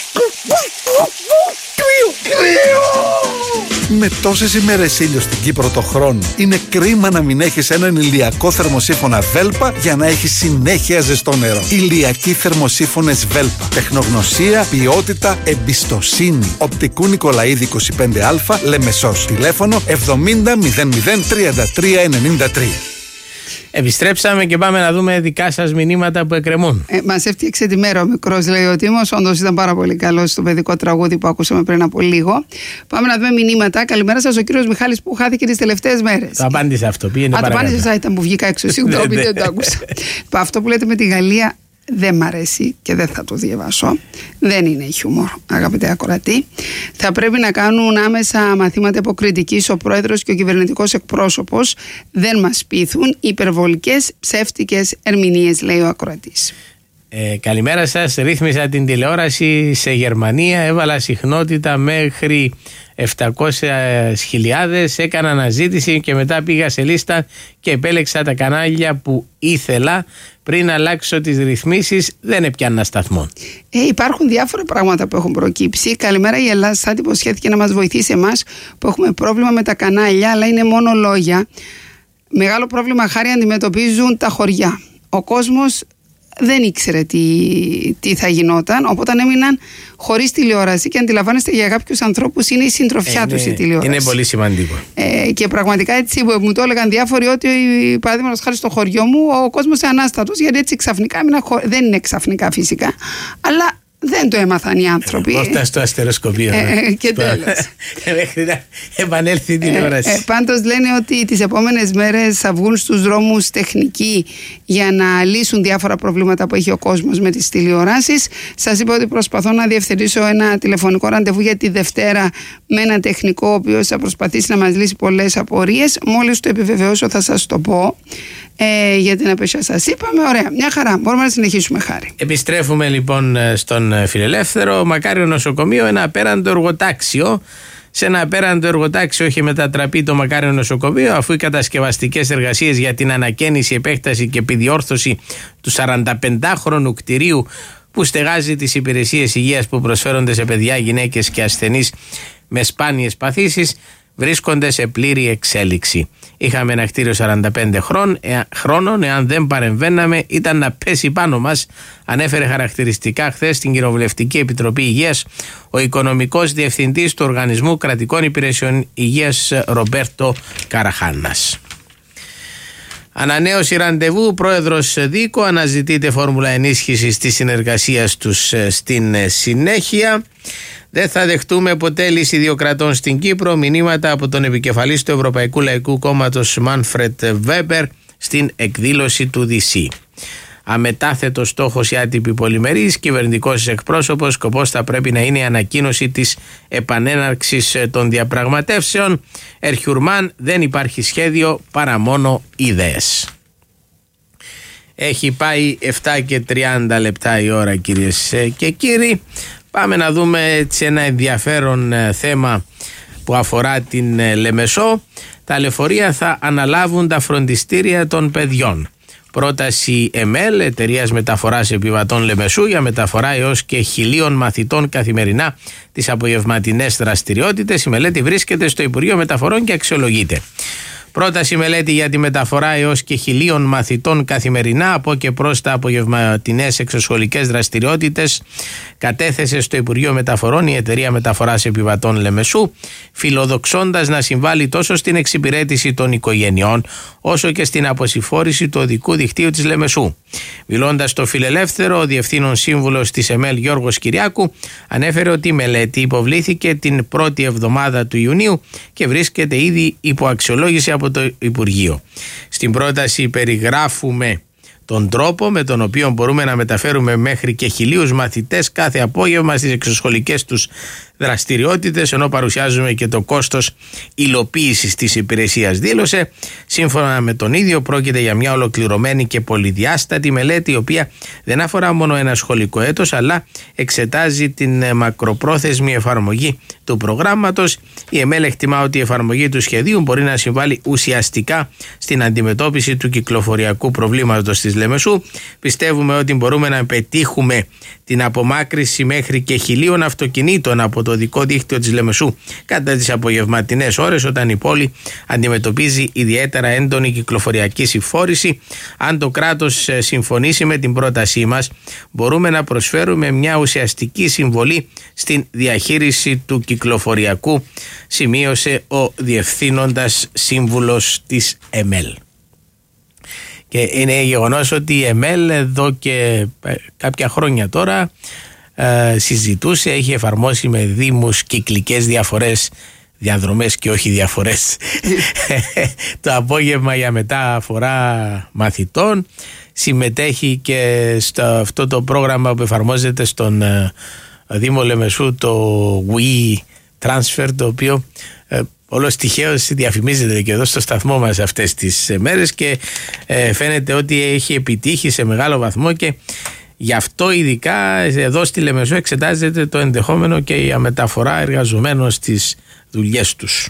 Με τόσες ημέρες ήλιο στην Κύπρο το χρόνο, είναι κρίμα να μην έχεις έναν ηλιακό θερμοσύφωνα Βέλπα για να έχεις συνέχεια ζεστό νερό. Ηλιακοί θερμοσύφωνες Βέλπα. Τεχνογνωσία, ποιότητα, εμπιστοσύνη. Οπτικού Νικολαίδη είκοσι πέντε α, Λεμεσός. Τηλέφωνο εβδομήντα μηδέν μηδέν τριάντα τρία ενενήντα τρία. Επιστρέψαμε και πάμε να δούμε δικά σας μηνύματα που εκκρεμούν. Ε, μας έφτιαξε τη μέρα ο μικρός, λέει ο Τίμος. Όντως ήταν πάρα πολύ καλό στο παιδικό τραγούδι που ακούσαμε πριν από λίγο. Πάμε να δούμε μηνύματα. Καλημέρα σας, ο κύριος Μιχάλης που χάθηκε τις τελευταίες μέρες. Το απάντησε αυτό. Πήγαινε Α, το παρακάτω. απάντησε, ήταν που βγήκα έξω. Συγγνώμη, δεν το άκουσα. Αυτό που λέτε με τη Γαλλία δεν μ' αρέσει και δεν θα το διαβάσω. Δεν είναι χιούμορ, αγαπητέ ακροατή. Θα πρέπει να κάνουν άμεσα μαθήματα υποκριτικής ο πρόεδρος και ο κυβερνητικός εκπρόσωπος. Δεν μας πείθουν υπερβολικές ψεύτικες ερμηνείες, λέει ο ακροατής. Ε, καλημέρα σας. Ρύθμισα την τηλεόραση σε Γερμανία. Έβαλα συχνότητα μέχρι επτακόσιες χιλιάδες. Έκανα αναζήτηση και μετά πήγα σε λίστα και επέλεξα τα κανάλια που ήθελα. Πριν αλλάξω τις ρυθμίσεις δεν έπιανα σταθμό. Ε, υπάρχουν διάφορα πράγματα που έχουν προκύψει. Καλημέρα, η Ελλάδα σαν υποσχέθηκε να μας βοηθήσει εμάς που έχουμε πρόβλημα με τα κανάλια, αλλά είναι μόνο λόγια. Μεγάλο πρόβλημα χάρη αντιμετωπίζουν τα χωριά. Ο κόσμος δεν ήξερε τι, τι θα γινόταν, οπότε έμειναν χωρίς τηλεόραση και αντιλαμβάνεστε για κάποιους ανθρώπους είναι η συντροφιά ε, τους είναι, η τηλεόραση. Είναι πολύ σημαντικό. Ε, και πραγματικά έτσι μου το έλεγαν διάφοροι ότι παραδείγματος χάρη στο χωριό μου ο κόσμος είναι ανάστατος, γιατί έτσι ξαφνικά έμεινα, δεν είναι ξαφνικά φυσικά, αλλά δεν το έμαθαν οι άνθρωποι. Πώς στο αστεροσκοπείο. Ε, και τέλος. Μέχρι να επανέλθει η τηλεόραση. Ε, ε, πάντως λένε ότι τις επόμενες μέρες θα βγουν στους δρόμους τεχνικοί για να λύσουν διάφορα προβλήματα που έχει ο κόσμος με τις τηλεοράσεις. Σας είπα ότι προσπαθώ να διευθετήσω ένα τηλεφωνικό ραντεβού για τη Δευτέρα με ένα τεχνικό ο οποίος θα προσπαθήσει να μας λύσει πολλές απορίες. Μόλις το επιβεβαιώσω θα σας το πω. Ε, για την απέσια σας είπαμε, ωραία, μια χαρά, μπορούμε να συνεχίσουμε χάρη. Επιστρέφουμε λοιπόν στον Φιλελεύθερο. Μακάριο νοσοκομείο, ένα απέραντο εργοτάξιο. Σε ένα απέραντο εργοτάξιο έχει μετατραπεί το Μακάριο νοσοκομείο, αφού οι κατασκευαστικές εργασίες για την ανακαίνιση, επέκταση και επιδιόρθωση του σαρανταπεντάχρονου κτηρίου που στεγάζει τις υπηρεσίες υγείας που προσφέρονται σε παιδιά, γυναίκες και ασθενείς με σπάνιες παθήσεις, βρίσκονται σε πλήρη εξέλιξη. Είχαμε ένα κτίριο σαράντα πέντε χρόνων, εάν δεν παρεμβαίναμε ήταν να πέσει πάνω μας, ανέφερε χαρακτηριστικά χθες στην Κοινοβουλευτική Επιτροπή Υγείας ο οικονομικός διευθυντής του Οργανισμού Κρατικών Υπηρεσιών Υγείας Ρομπέρτο Καραχάνας. Ανανέωση ραντεβού, πρόεδρος Δίκο, αναζητείται φόρμουλα ενίσχυσης της συνεργασίας τους στην συνέχεια. Δεν θα δεχτούμε ποτέ λύση δύο κρατών στην Κύπρο, μηνύματα από τον επικεφαλής του Ευρωπαϊκού Λαϊκού Κόμματος Μάνφρετ Βέμπερ στην εκδήλωση του ντι σι. Αμετάθετο στόχος η άτυπη πολυμερής, κυβερνητικός εκπρόσωπος, σκοπός θα πρέπει να είναι η ανακοίνωση της επανέναρξης των διαπραγματεύσεων. Ερχιουρμάν, δεν υπάρχει σχέδιο παρά μόνο ιδέες. Έχει πάει επτά και τριάντα λεπτά η ώρα, κυρίες και κύριοι. Πάμε να δούμε έτσι ένα ενδιαφέρον θέμα που αφορά την Λεμεσό. Τα λεωφορεία θα αναλάβουν τα φροντιστήρια των παιδιών. Πρόταση ΕΜΕΛ, εταιρείας μεταφοράς επιβατών Λεμεσού, για μεταφορά έως και χιλίων μαθητών καθημερινά τις απογευματινές δραστηριότητες. Η μελέτη βρίσκεται στο Υπουργείο Μεταφορών και αξιολογείται. Πρόταση μελέτη για τη μεταφορά έως και χιλίων μαθητών καθημερινά από και προς τα απογευματινές εξωσχολικές δραστηριότητες κατέθεσε στο Υπουργείο Μεταφορών η Εταιρεία Μεταφοράς Επιβατών Λεμεσού, φιλοδοξώντας να συμβάλλει τόσο στην εξυπηρέτηση των οικογενειών όσο και στην αποσυμφόρηση του οδικού δικτύου της Λεμεσού. Μιλώντας στο Φιλελεύθερο, ο Διευθύνων Σύμβουλος της ΕΜΕΛ Γιώργος Κυριάκου ανέφερε ότι η μελέτη υποβλήθηκε την πρώτη εβδομάδα του Ιουνίου και βρίσκεται ήδη υπό αξιολόγηση από το Υπουργείο. Στην πρόταση περιγράφουμε τον τρόπο με τον οποίο μπορούμε να μεταφέρουμε μέχρι και χιλίους μαθητές κάθε απόγευμα στις εξωσχολικές τους δραστηριότητες, ενώ παρουσιάζουμε και το κόστος υλοποίησης της υπηρεσίας, δήλωσε. Σύμφωνα με τον ίδιο, πρόκειται για μια ολοκληρωμένη και πολυδιάστατη μελέτη, η οποία δεν αφορά μόνο ένα σχολικό έτος, αλλά εξετάζει την μακροπρόθεσμη εφαρμογή του προγράμματος. Η ΕΜΕΛ εκτιμά ότι η εφαρμογή του σχεδίου μπορεί να συμβάλλει ουσιαστικά στην αντιμετώπιση του κυκλοφοριακού προβλήματος της Λεμεσού. Πιστεύουμε ότι μπορούμε να πετύχουμε την απομάκρυση μέχρι και χιλίων αυτοκινήτων από το οδικό δίκτυο της Λεμεσού κατά τις απογευματινές ώρες, όταν η πόλη αντιμετωπίζει ιδιαίτερα έντονη κυκλοφοριακή συμφόρηση. Αν το κράτος συμφωνήσει με την πρότασή μας, μπορούμε να προσφέρουμε μια ουσιαστική συμβολή στην διαχείριση του κυκλοφοριακού, σημείωσε ο Διευθύνοντας Σύμβουλος της ΕΜΕΛ. Και είναι γεγονός ότι η ΕΜΕΛ εδώ και κάποια χρόνια τώρα ε, συζητούσε, έχει εφαρμόσει με δήμους κυκλικές διαφορές, διαδρομές και όχι διαφορές το απόγευμα για μεταφορά μαθητών. Συμμετέχει και στο αυτό το πρόγραμμα που εφαρμόζεται στον ε, Δήμο Λεμεσού, το We Transfer, το οποίο ε, όλος τυχαίως διαφημίζεται και εδώ στο σταθμό μας αυτές τις μέρες και ε, φαίνεται ότι έχει επιτύχει σε μεγάλο βαθμό, και γι' αυτό ειδικά εδώ στη Λεμεσό εξετάζεται το ενδεχόμενο και η μεταφορά εργαζομένων στις δουλειές τους.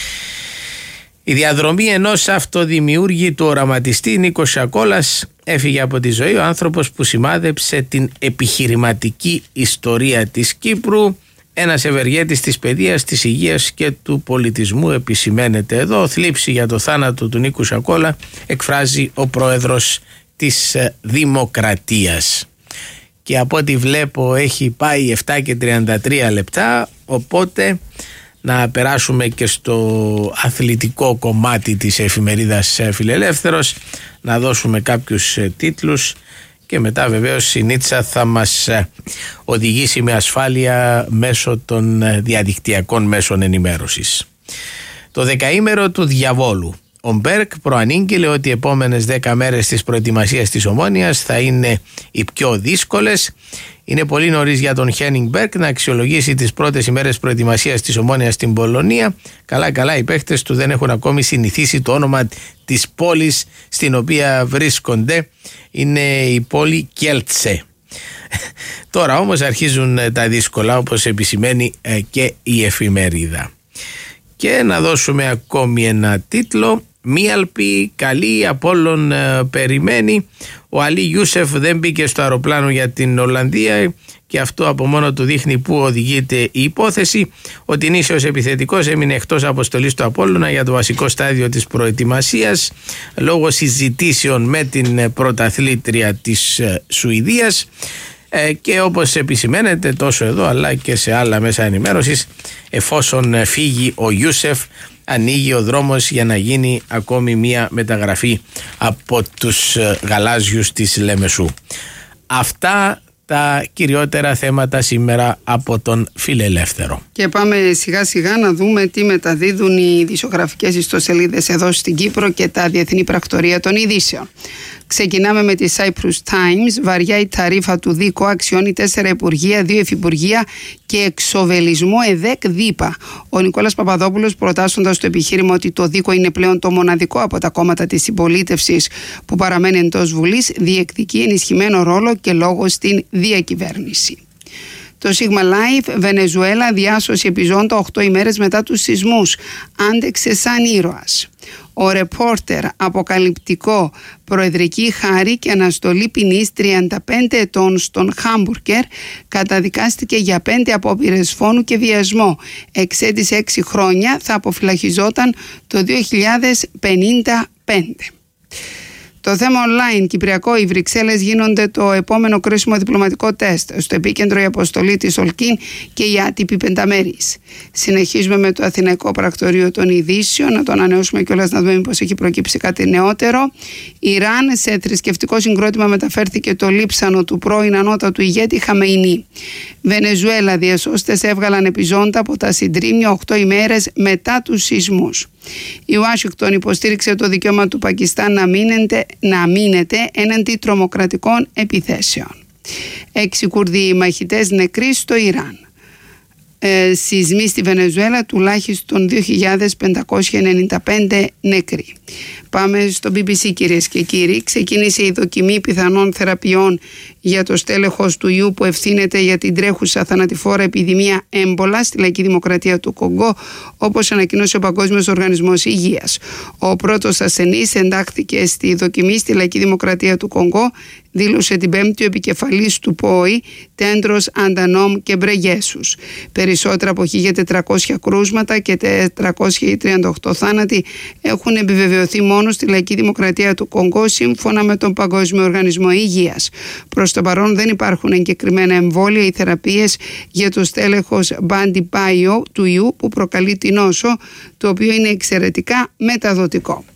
Η διαδρομή ενός αυτοδημιούργητου οραματιστή, Νίκος Σακόλας, έφυγε από τη ζωή. Ο άνθρωπος που σημάδεψε την επιχειρηματική ιστορία της Κύπρου, ένας ευεργέτης της παιδείας, της υγείας και του πολιτισμού, επισημαίνεται εδώ. Θλίψη για το θάνατο του Νίκου Σακόλα εκφράζει ο πρόεδρος της Δημοκρατίας. Και από ό,τι βλέπω έχει πάει επτά και τριάντα τρία λεπτά, οπότε να περάσουμε και στο αθλητικό κομμάτι της εφημερίδας Φιλελεύθερος, να δώσουμε κάποιους τίτλους και μετά βεβαίως η Νίτσα θα μας οδηγήσει με ασφάλεια μέσω των διαδικτυακών μέσων ενημέρωσης. Το δεκαήμερο του διαβόλου. Ο Μπέρκ προανήγγειλε ότι οι επόμενες δέκα μέρες της προετοιμασίας της Ομόνοιας θα είναι οι πιο δύσκολες. Είναι πολύ νωρίς για τον Χένινγκ Μπέρκ να αξιολογήσει τις πρώτες ημέρες προετοιμασίας της Ομόνοιας στην Πολωνία. Καλά καλά οι παίχτες του δεν έχουν ακόμη συνηθίσει το όνομα της πόλης στην οποία βρίσκονται. Είναι η πόλη Κέλτσε. Τώρα όμως αρχίζουν τα δύσκολα, όπως επισημαίνει και η εφημερίδα. Και να δώσουμε ακόμη ένα τίτλο. Μίαλπη, καλή, από όλων περιμένει. Ο Αλή Ιούσεφ δεν μπήκε στο αεροπλάνο για την Ολλανδία και αυτό από μόνο του δείχνει πού οδηγείται η υπόθεση. Ο Τινήσιος επιθετικός έμεινε εκτός αποστολής του Απόλλωνα για το βασικό στάδιο της προετοιμασίας λόγω συζητήσεων με την πρωταθλήτρια της Σουηδίας και όπως επισημαίνεται τόσο εδώ αλλά και σε άλλα μέσα ενημέρωσης, εφόσον φύγει ο Ιούσεφ ανοίγει ο δρόμος για να γίνει ακόμη μία μεταγραφή από τους γαλάζιους της Λεμεσού. Αυτά τα κυριότερα θέματα σήμερα από τον Φιλελεύθερο. Και πάμε σιγά σιγά να δούμε τι μεταδίδουν οι ειδησιογραφικές ιστοσελίδες εδώ στην Κύπρο και τα διεθνή πρακτορία των ειδήσεων. Ξεκινάμε με τη Cyprus Times. Βαριά η ταρίφα του ΔΙΚΟ, αξιώνει τέσσερα υπουργεία, δύο υφυπουργεία και εξοβελισμό ΕΔΕΚ ΔΥΠΑ. Ο Νικόλας Παπαδόπουλος, προτάσσοντας το επιχείρημα ότι το ΔΙΚΟ είναι πλέον το μοναδικό από τα κόμματα της συμπολίτευσης που παραμένει εντός Βουλής, διεκδικεί ενισχυμένο ρόλο και λόγο στην διακυβέρνηση. Το Sigma Life, Βενεζουέλα, διάσωση επιζώντα οκτώ ημέρες μετά τους σεισμούς. Άντεξε σαν ήρωας. Ο Ρεπόρτερ, αποκαλυπτικό, προεδρική χάρη και αναστολή ποινής τριάντα πέντε ετών στον Χάμπουργκερ, καταδικάστηκε για πέντε απόπειρες φόνου και βιασμό. Εξέτησε έξι χρόνια, θα αποφυλακιζόταν το δύο χιλιάδες πενήντα πέντε. Το θέμα online, Κυπριακό, οι Βρυξέλλες γίνονται το επόμενο κρίσιμο διπλωματικό τεστ. Στο επίκεντρο η αποστολή της Ολκίν και η άτυπη πενταμέρης. Συνεχίζουμε με το Αθηναϊκό Πρακτορείο των Ειδήσεων, να το ανανεώσουμε κιόλας να δούμε πως έχει προκύψει κάτι νεότερο. Ιράν, σε θρησκευτικό συγκρότημα μεταφέρθηκε το λείψανο του πρώην ανώτατου ηγέτη Χαμεϊνί. Βενεζουέλα, διασώστες έβγαλαν επιζώντα από τα συντρίμμια οκτώ ημέρες μετά τους σεισμούς. Η Ουάσιγκτον υποστήριξε το δικαίωμα του Πακιστάν να μείνεται, να μείνεται έναντι τρομοκρατικών επιθέσεων. Έξι Κουρδοί μαχητές νεκροί στο Ιράν. Ε, σεισμοί στη Βενεζουέλα, τουλάχιστον δύο χιλιάδες πεντακόσιοι ενενήντα πέντε νεκροί. Πάμε στο μπι μπι σι, κυρίες και κύριοι. Ξεκίνησε η δοκιμή πιθανών θεραπείων για το στέλεχος του ιού που ευθύνεται για την τρέχουσα θανατηφόρα επιδημία έμπολα στη Λαϊκή Δημοκρατία του Κονγκό, όπως ανακοίνωσε ο Παγκόσμιος Οργανισμός Υγείας. Ο πρώτος ασθενής εντάχθηκε στη δοκιμή στη Λαϊκή Δημοκρατία του Κονγκό, δήλωσε την Πέμπτη ο επικεφαλής του ΠΟΗ, Τέντρος Αντανόμ Κεμπρεγέσους. Περισσότερα από χίλια τετρακόσια κρούσματα και τετρακόσιοι τριάντα οκτώ θάνατοι έχουν επιβεβαιωθεί μόνο στη Λαϊκή Δημοκρατία του Κονγκό, σύμφωνα με τον Παγκόσμιο Οργανισμό Υγείας. Προς το παρόν δεν υπάρχουν εγκεκριμένα εμβόλια ή θεραπείες για το στέλεχος Μπάντι Πάιο του ιού που προκαλεί την νόσο, το οποίο είναι εξαιρετικά μεταδοτικό.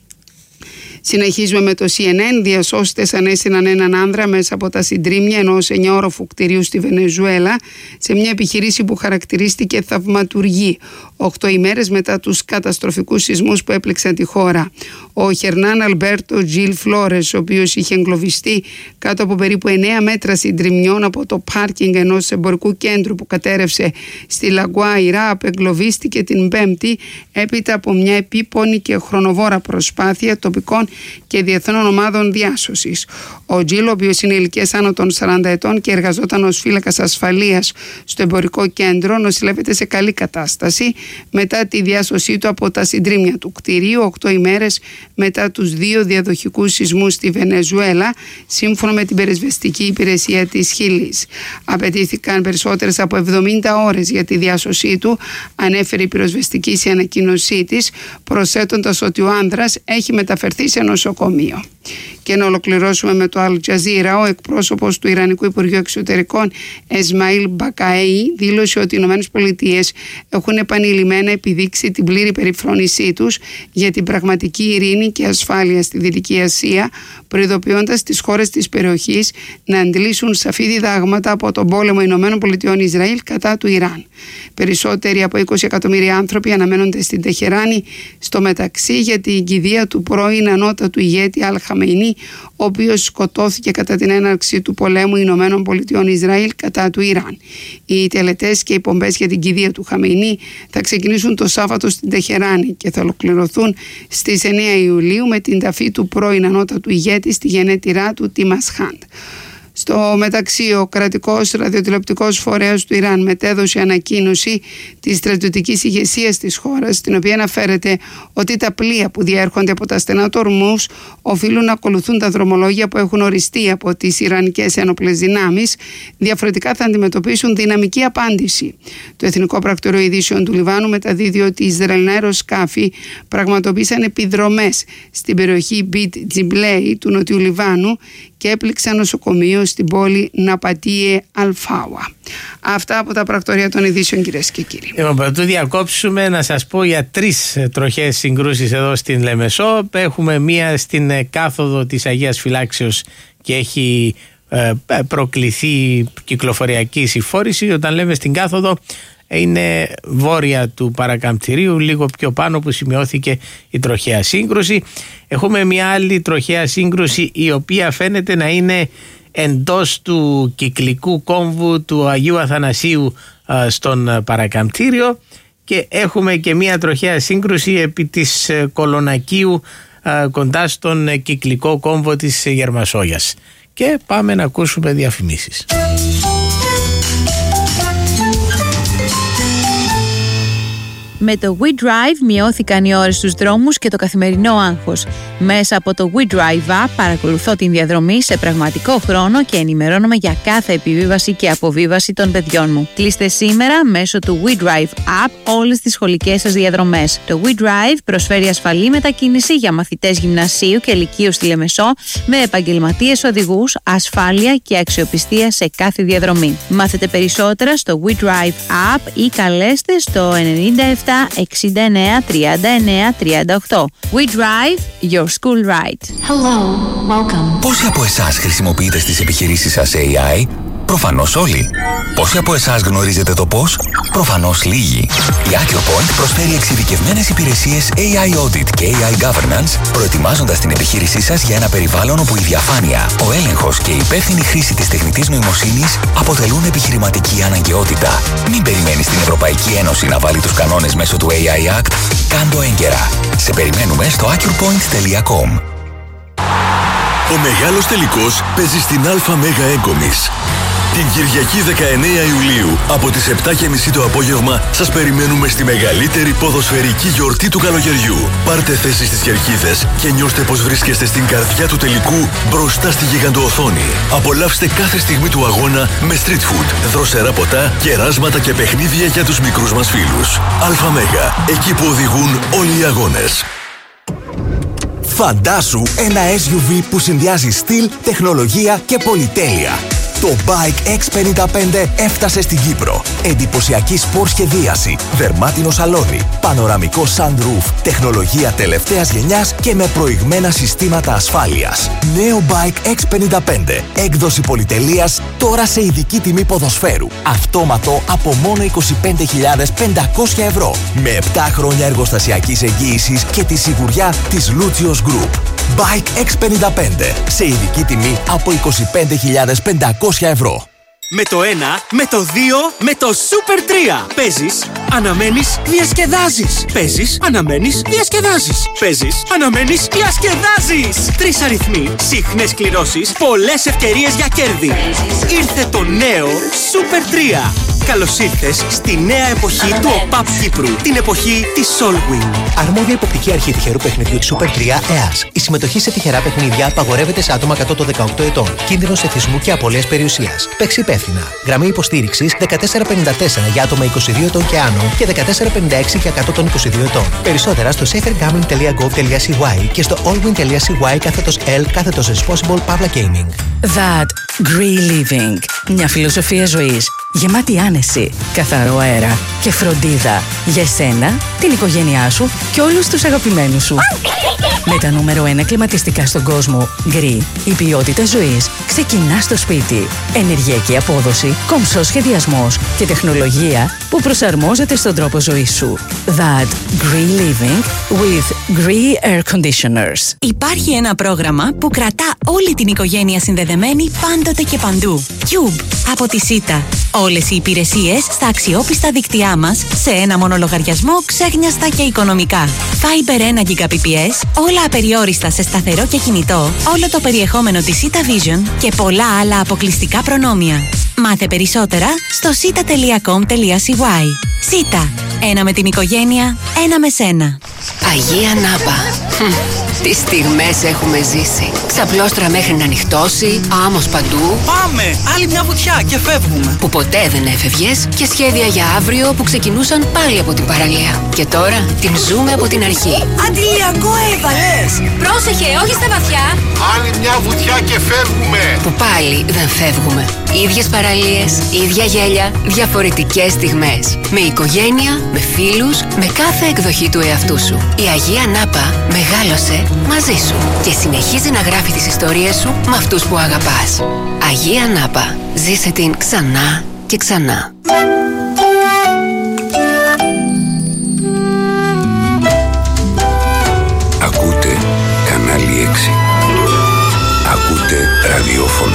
Συνεχίζουμε με το σι εν εν. Διασώστες ανέστηναν έναν άνδρα μέσα από τα συντρίμμια ενός εννιαόροφου κτηρίου στη Βενεζουέλα σε μια επιχειρήση που χαρακτηρίστηκε θαυματουργή, οκτώ ημέρες μετά τους καταστροφικούς σεισμούς που έπληξαν τη χώρα. Ο Χερνάν Αλμπέρτο Τζιλ Φλόρες, ο οποίος είχε εγκλωβιστεί κάτω από περίπου εννέα μέτρα συντριμμιών από το πάρκινγκ ενός εμπορικού κέντρου που κατέρευσε στη Λαγκουάιρα, απεγκλωβίστηκε την Πέμπτη έπειτα από μια επίπονη και χρονοβόρα προσπάθεια τοπικών και διεθνών ομάδων διάσωσης. Ο Τζιλ, ο οποίος είναι ηλικίας άνω των σαράντα ετών και εργαζόταν ως φύλακας ασφαλείας στο εμπορικό κέντρο, νοσηλεύεται σε καλή κατάσταση μετά τη διάσωσή του από τα συντρίμμια του κτηρίου, οκτώ ημέρες μετά τους δύο διαδοχικούς σεισμούς στη Βενεζουέλα, σύμφωνα με την Πυροσβεστική Υπηρεσία της Χιλής. Απαιτήθηκαν περισσότερες από εβδομήντα ώρες για τη διάσωσή του, ανέφερε η πυροσβεστική σε ανακοίνωσή της, προσθέτοντας ότι ο άνδρας έχει μεταφερθεί σε νοσοκομείο. Και να ολοκληρώσουμε με το Al Jazeera. Ο εκπρόσωπος του Ιρανικού Υπουργείου Εξωτερικών Εσμαήλ Μπακαέι δήλωσε ότι οι ΗΠΑ έχουν επανειλημμένα επιδείξει την πλήρη περιφρόνησή τους για την πραγματική ειρήνη και ασφάλεια στη Δυτική Ασία, προειδοποιώντας τις χώρες της περιοχής να αντλήσουν σαφή διδάγματα από τον πόλεμο ΗΠΑ Ισραήλ κατά του Ιράν. Περισσότεροι από είκοσι εκατομμύρια άνθρωποι αναμένονται στην Τεχεράνη στο μεταξύ για την κηδεία του πρώην ανώτατου ηγέτη Αλ Χαμεϊνί, ο οποίος σκοτώθηκε κατά την έναρξη του πολέμου ΗΠΑ Ισραήλ κατά του Ιράν. Οι τελετές και οι πομπές για την κηδεία του Χαμεϊνί θα ξεκινήσουν το Σάββατο στην Τεχεράνη και θα ολοκληρωθούν στις εννέα Ιουλίου με την ταφή του πρώην ανώτατου ηγέτη στη γενέτειρά του τη Μασχάντ. Στο μεταξύ, ο κρατικός ραδιοτηλεοπτικός φορέας του Ιράν μετέδωσε ανακοίνωση της στρατιωτικής ηγεσίας της χώρας, στην οποία αναφέρεται ότι τα πλοία που διέρχονται από τα στενά του Ορμούζ οφείλουν να ακολουθούν τα δρομολόγια που έχουν οριστεί από τις Ιρανικές ένοπλες δυνάμεις, διαφορετικά θα αντιμετωπίσουν δυναμική απάντηση. Το Εθνικό Πρακτορείο Ειδήσεων του Λιβάνου μεταδίδει ότι οι Ισραηλινά αεροσκάφη πραγματοποίησαν επιδρομές στην περιοχή Μπιτ Τζιμπλέη του Νοτιού Λιβάνου και έπληξαν νοσοκομείο στην πόλη Ναπατίε Αλφάουα. Αυτά από τα πρακτορία των ειδήσεων, κυρίες και κύριοι. Λοιπόν, πρωτού διακόψουμε, να σας πω για τρεις τροχές συγκρούσεις εδώ στην Λεμεσό. Έχουμε μία στην κάθοδο της Αγίας Φυλάξεως και έχει ε, προκληθεί κυκλοφοριακή συμφόρηση. Όταν λέμε στην κάθοδο, είναι βόρεια του παρακαμπτηρίου, λίγο πιο πάνω που σημειώθηκε η τροχαία σύγκρουση. Έχουμε μια άλλη τροχαία σύγκρουση, η οποία φαίνεται να είναι εντός του κυκλικού κόμβου του Αγίου Αθανασίου α, στον παρακαμπτήριο, και έχουμε και μια τροχαία σύγκρουση επί της Κολονακίου α, κοντά στον κυκλικό κόμβο της Γερμασόγιας. Και πάμε να ακούσουμε διαφημίσεις. Με το WeDrive μειώθηκαν οι ώρες στους δρόμους και το καθημερινό άγχος. Μέσα από το WeDrive App παρακολουθώ την διαδρομή σε πραγματικό χρόνο και ενημερώνομαι για κάθε επιβίβαση και αποβίβαση των παιδιών μου. Κλείστε σήμερα μέσω του WeDrive App όλες τις σχολικές σας διαδρομές. Το WeDrive προσφέρει ασφαλή μετακίνηση για μαθητές γυμνασίου και λυκείου στη Λεμεσό, με επαγγελματίες οδηγούς, ασφάλεια και αξιοπιστία σε κάθε διαδρομή. Μάθετε περισσότερα στο WeDrive App ή καλέστε στο ενενήντα επτά εξήντα εννέα τριάντα εννέα τριάντα οκτώ. WeDrive, your school ride. Hello, welcome. Πόσοι από εσάς χρησιμοποιείτε στις επιχειρήσεις σας έι άι? Προφανώς όλοι. Πόσοι από εσάς γνωρίζετε το πώς? Προφανώς λίγοι. Η AccurPoint προσφέρει εξειδικευμένες υπηρεσίες έι άι Audit και έι άι Governance, προετοιμάζοντας την επιχείρησή σας για ένα περιβάλλον όπου η διαφάνεια, ο έλεγχος και η υπεύθυνη χρήση της τεχνητής νοημοσύνης αποτελούν επιχειρηματική αναγκαιότητα. Μην περιμένεις την Ευρωπαϊκή Ένωση να βάλει τους κανόνες μέσω του έι άι Act. Κάντο έγκαιρα. Σε περιμένουμε στο accurpoint τελεία com. Ο μεγάλος τελικός παίζει στην Αλφα Μέγα Έγκομις. Την Κυριακή δεκαεννέα Ιουλίου από τις επτά και μισή το απόγευμα σας περιμένουμε στη μεγαλύτερη ποδοσφαιρική γιορτή του καλοκαιριού. Πάρτε θέση στις κερκίδες και νιώστε πως βρίσκεστε στην καρδιά του τελικού, μπροστά στη γιγαντοοθόνη. Απολαύστε κάθε στιγμή του αγώνα με street food, δροσερά ποτά, κεράσματα και παιχνίδια για τους μικρούς μας φίλους. Αλφα Μέγα, εκεί που οδηγούν όλοι οι αγώνες. Φαντάσου ένα ες γιου βι που συνδυάζει στυλ, τεχνολογία και πολυτέλεια. Το Bike εξ πενήντα πέντε έφτασε στην Κύπρο. Εντυπωσιακή σπορ σχεδίαση, δερμάτινο σαλόνι, πανοραμικό sunroof, τεχνολογία τελευταίας γενιάς και με προηγμένα συστήματα ασφάλειας. Νέο Bike εξ πενήντα πέντε, έκδοση πολυτελείας, τώρα σε ειδική τιμή ποδοσφαίρου. Αυτόματο από μόνο είκοσι πέντε χιλιάδες πεντακόσια ευρώ. Με επτά χρόνια εργοστασιακής εγγύησης και τη σιγουριά της Lucios Group. Bike εξ πενήντα πέντε, σε ειδική τιμή από είκοσι πέντε χιλιάδες πεντακόσια ευρώ. Με το ένα, με το δύο, με το Super τρία. Παίζεις, αναμένεις, διασκεδάζεις. Παίζεις, αναμένεις, διασκεδάζεις. Παίζεις, αναμένεις, διασκεδάζεις. Τρεις αριθμοί, συχνές κληρώσεις, πολλές ευκαιρίες για κέρδη. Ήρθε το νέο Super τρία. Καλώς ήρθες στη νέα εποχή του ΟΠΑΠ Κύπρου. Την εποχή της Solwing. Αρμόδια υποπτική αρχή τυχερού παιχνιδιού της Super τρία ΕΑΣ. Η συμμετοχή σε τυχερά παιχνίδια απαγορεύεται σε άτομα κάτω των δεκαοκτώ ετών. Κίνδυνος εθισμού και απώλειας περιουσίας. Παίξει υπεύθυνα. Γραμμή υποστήριξης δεκατέσσερα πενήντα τέσσερα για άτομα είκοσι δύο ετών και άνω και δεκατέσσερα πενήντα έξι για κάτω των είκοσι δύο ετών. Περισσότερα στο safergambling τελεία gov τελείαcy και στο allwin τελείαcy κάθετος L κάθετος responsible Pavla Gaming. That Green Living. Μια φιλοσοφία ζωής γεμάτη άνεση, καθαρό αέρα και φροντίδα για εσένα, την οικογένειά σου και όλους τους αγαπημένους σου. Με τα νούμερο ένα κλιματιστικά στον κόσμο, Green, η ποιότητα ζωής ξεκινά στο σπίτι. Ενεργειακή απόδοση, κομψός σχεδιασμός και τεχνολογία που προσαρμόζεται στον τρόπο ζωής σου. That Green Living with Green Air Conditioners. Υπάρχει ένα πρόγραμμα που κρατά όλη την οικογένεια συνδεδεμένη πάντοτε και παντού. Cube από τη Sita. Όλες οι υπηρεσίες στα αξιόπιστα δίκτυά μας σε ένα μόνο λογαριασμό, ξέχνιαστα και οικονομικά. Fiber ένα Gbps, όλα απεριόριστα σε σταθερό και κινητό, όλο το περιεχόμενο της Sita Vision και πολλά άλλα αποκλειστικά προνόμια. Μάθε περισσότερα στο sita τελεία com τελεία c y. Sita. Ένα με την οικογένεια, ένα με σένα. Αγία Νάπα. Τι στιγμές έχουμε ζήσει. Ξαπλώστρα μέχρι να νυχτώσει, άμμος παντού. Πάμε! Άλλη μια βουτιά και φεύγουμε. Που ποτέ δεν έφευγες και σχέδια για αύριο που ξεκινούσαν πάλι από την παραλία. Και τώρα την ζούμε από την αρχή. Αντιλιακό έβαλες! Πρόσεχε, όχι στα βαθιά. Άλλη μια βουτιά και φεύγουμε. Που πάλι δεν φεύγουμε. Ίδιες παραλίες, ίδια γέλια, διαφορετικές στιγμές. Με οικογένεια, με φίλους, με κάθε εκδοχή του εαυτού σου. Η Αγία Νάπα μεγάλωσε μαζί σου και συνεχίζει να γράφει τις ιστορίες σου με αυτούς που αγαπάς. Αγία Νάπα. Ζήσε την ξανά και ξανά. Ακούτε κανάλι έξι. Ακούτε ραδιόφωνο.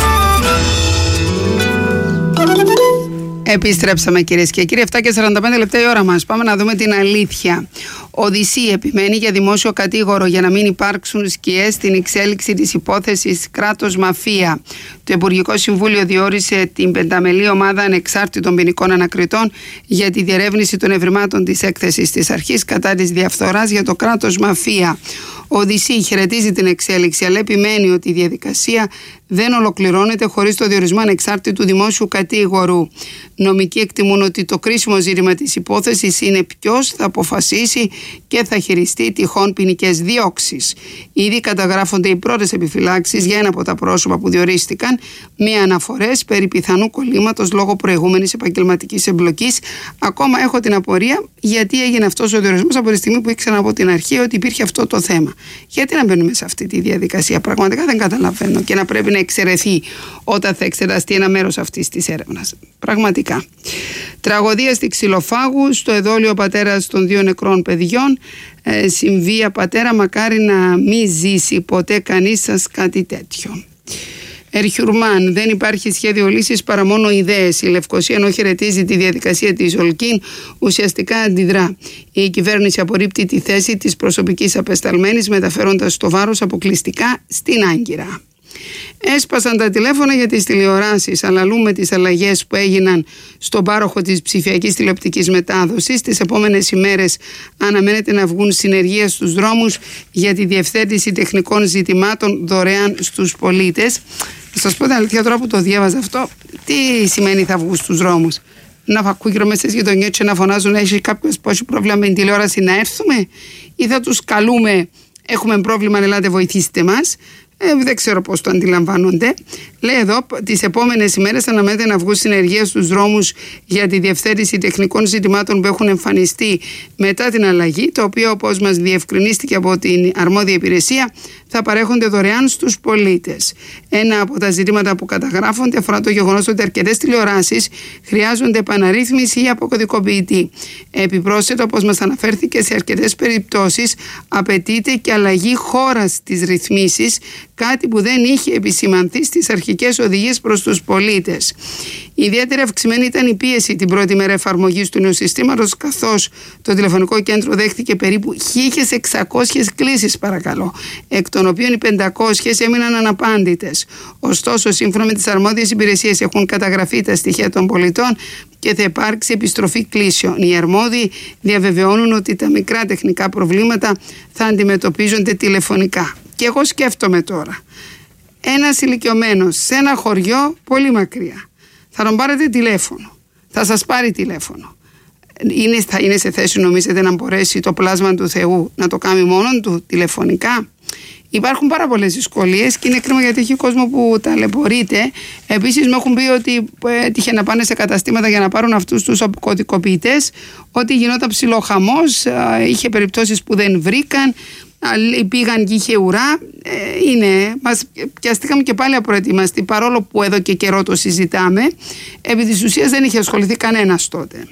Επιστρέψαμε κυρίες και κύριοι, εφτά και σαράντα πέντε λεπτά η ώρα μας. Πάμε να δούμε την αλήθεια. Οδυσσή επιμένει για δημόσιο κατήγορο για να μην υπάρξουν σκιές στην εξέλιξη της υπόθεσης κράτος μαφία. Το Υπουργικό Συμβούλιο διόρισε την πενταμελή ομάδα ανεξάρτητων ποινικών ανακριτών για τη διερεύνηση των ευρημάτων της έκθεσης της αρχής κατά της διαφθοράς για το κράτος μαφία. Ο Οδυσσή χαιρετίζει την εξέλιξη, αλλά επιμένει ότι η διαδικασία δεν ολοκληρώνεται χωρίς το διορισμό ανεξάρτητου δημόσιου κατήγορου. Νομικοί εκτιμούν ότι το κρίσιμο ζήτημα της υπόθεσης είναι ποιος θα αποφασίσει και θα χειριστεί τυχόν ποινικές διώξεις. Ήδη καταγράφονται οι πρώτες επιφυλάξεις για ένα από τα πρόσωπα που διορίστηκαν, με αναφορές περί πιθανού κολλήματος λόγω προηγούμενης επαγγελματικής εμπλοκής. Ακόμα έχω την απορία γιατί έγινε αυτός ο διορισμός από τη στιγμή που ήξερα από την αρχή ότι υπήρχε αυτό το θέμα. Γιατί να μπαίνουμε σε αυτή τη διαδικασία, πραγματικά δεν καταλαβαίνω, και να πρέπει να εξαιρεθεί όταν θα εξεταστεί ένα μέρος αυτής της έρευνας. Πραγματικά. Τραγωδία στη Ξυλοφάγου, στο εδόλιο ο πατέρας των δύο νεκρών παιδιών. Ε, συμβία πατέρα, μακάρι να μην ζήσει ποτέ κανείς σας κάτι τέτοιο. Ερχιουρμάν, δεν υπάρχει σχέδιο λύσης παρά μόνο ιδέες. Η Λευκοσία, ενώ χαιρετίζει τη διαδικασία της Ολκίν, ουσιαστικά αντιδρά. Η κυβέρνηση απορρίπτει τη θέση της προσωπικής απεσταλμένης, μεταφέροντας το βάρος αποκλειστικά στην Άγκυρα. Έσπασαν τα τηλέφωνα για τις τηλεοράσεις. Αναλούμε τις αλλαγές που έγιναν στον πάροχο της ψηφιακής τηλεοπτικής μετάδοσης. Τις επόμενες ημέρες αναμένεται να βγουν συνεργεία στους δρόμους για τη διευθέτηση τεχνικών ζητημάτων δωρεάν στους πολίτες. Θα σας πω την αλήθεια, τώρα που το διάβαζα αυτό, τι σημαίνει θα βγουν στους δρόμους? Να ακούω γύρω μέσα στις γειτονιές και να φωνάζουν έχει κάποιος που έχει πρόβλημα με την τηλεόραση να έρθουμε, ή θα τους καλούμε έχουμε πρόβλημα, ελάτε βοηθήστε μας? Ε, δεν ξέρω πώς το αντιλαμβάνονται. Λέει εδώ, τις επόμενες ημέρες αναμένεται να βγουν συνεργεία στους δρόμους για τη διευθέτηση τεχνικών ζητημάτων που έχουν εμφανιστεί μετά την αλλαγή, το οποίο, όπως μας διευκρινίστηκε από την αρμόδια υπηρεσία, θα παρέχονται δωρεάν στους πολίτες. Ένα από τα ζητήματα που καταγράφονται αφορά το γεγονός ότι αρκετές τηλεοράσεις χρειάζονται επαναρρύθμιση ή αποκωδικοποιητή. Επιπρόσθετα, όπως μας αναφέρθηκε, σε αρκετές περιπτώσεις απαιτείται και αλλαγή χώρας στις ρυθμίσεις, κάτι που δεν είχε επισημανθεί στις αρχικές οδηγίες προς τους πολίτες. Ιδιαίτερα αυξημένη ήταν η πίεση την πρώτη μέρα εφαρμογής του νέου συστήματος, καθώς το τηλεφωνικό κέντρο δέχτηκε περίπου χίλιες εξακόσιες κλήσεις, παρακαλώ, εκ των οποίων οι πεντακόσιες έμειναν αναπάντητες. Ωστόσο, σύμφωνα με τις αρμόδιες υπηρεσίες, έχουν καταγραφεί τα στοιχεία των πολιτών και θα υπάρξει επιστροφή κλήσεων. Οι αρμόδιοι διαβεβαιώνουν ότι τα μικρά τεχνικά προβλήματα θα αντιμετωπίζονται τηλεφωνικά. Και εγώ σκέφτομαι τώρα, ένας ηλικιωμένος σε ένα χωριό πολύ μακριά, θα τον πάρετε τηλέφωνο, θα σας πάρει τηλέφωνο. Είναι, θα είναι σε θέση, νομίζετε, να μπορέσει το πλάσμα του Θεού να το κάνει μόνον του τηλεφωνικά? Υπάρχουν πάρα πολλές δυσκολίες και είναι κρίμα γιατί έχει κόσμο που ταλαιπωρείται. Επίσης, μου έχουν πει ότι έτυχε να πάνε σε καταστήματα για να πάρουν αυτούς τους αποκωδικοποιητές, ότι γινόταν ψιλοχαμός, είχε περιπτώσεις που δεν βρήκαν. Πήγαν και είχε ουρά. Ε, είναι, μας πιαστήκαμε και πάλι απροετοιμαστοί, παρόλο που εδώ και καιρό το συζητάμε. Επί της ουσίας δεν είχε ασχοληθεί κανένας τότε.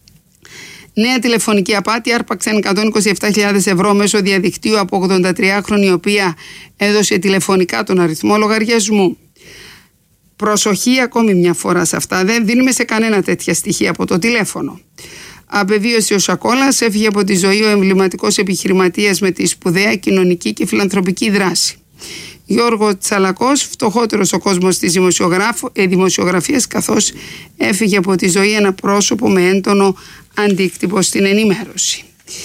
Νέα τηλεφωνική απάτη, άρπαξαν εκατόν είκοσι επτά χιλιάδες ευρώ μέσω διαδικτύου από ογδοντατριάχρονη, η οποία έδωσε τηλεφωνικά τον αριθμό λογαριασμού. Προσοχή ακόμη μια φορά σε αυτά, δεν δίνουμε σε κανένα τέτοια στοιχεία από το τηλέφωνο. Απεβίωσε ο Σακόλας, έφυγε από τη ζωή ο εμβληματικός επιχειρηματίας με τη σπουδαία κοινωνική και φιλανθρωπική δράση. Γιώργο Τσαλακός, φτωχότερος ο κόσμος της δημοσιογραφίας, καθώς έφυγε από τη ζωή ένα πρόσωπο με έντονο αντίκτυπο στην ενημέρωση.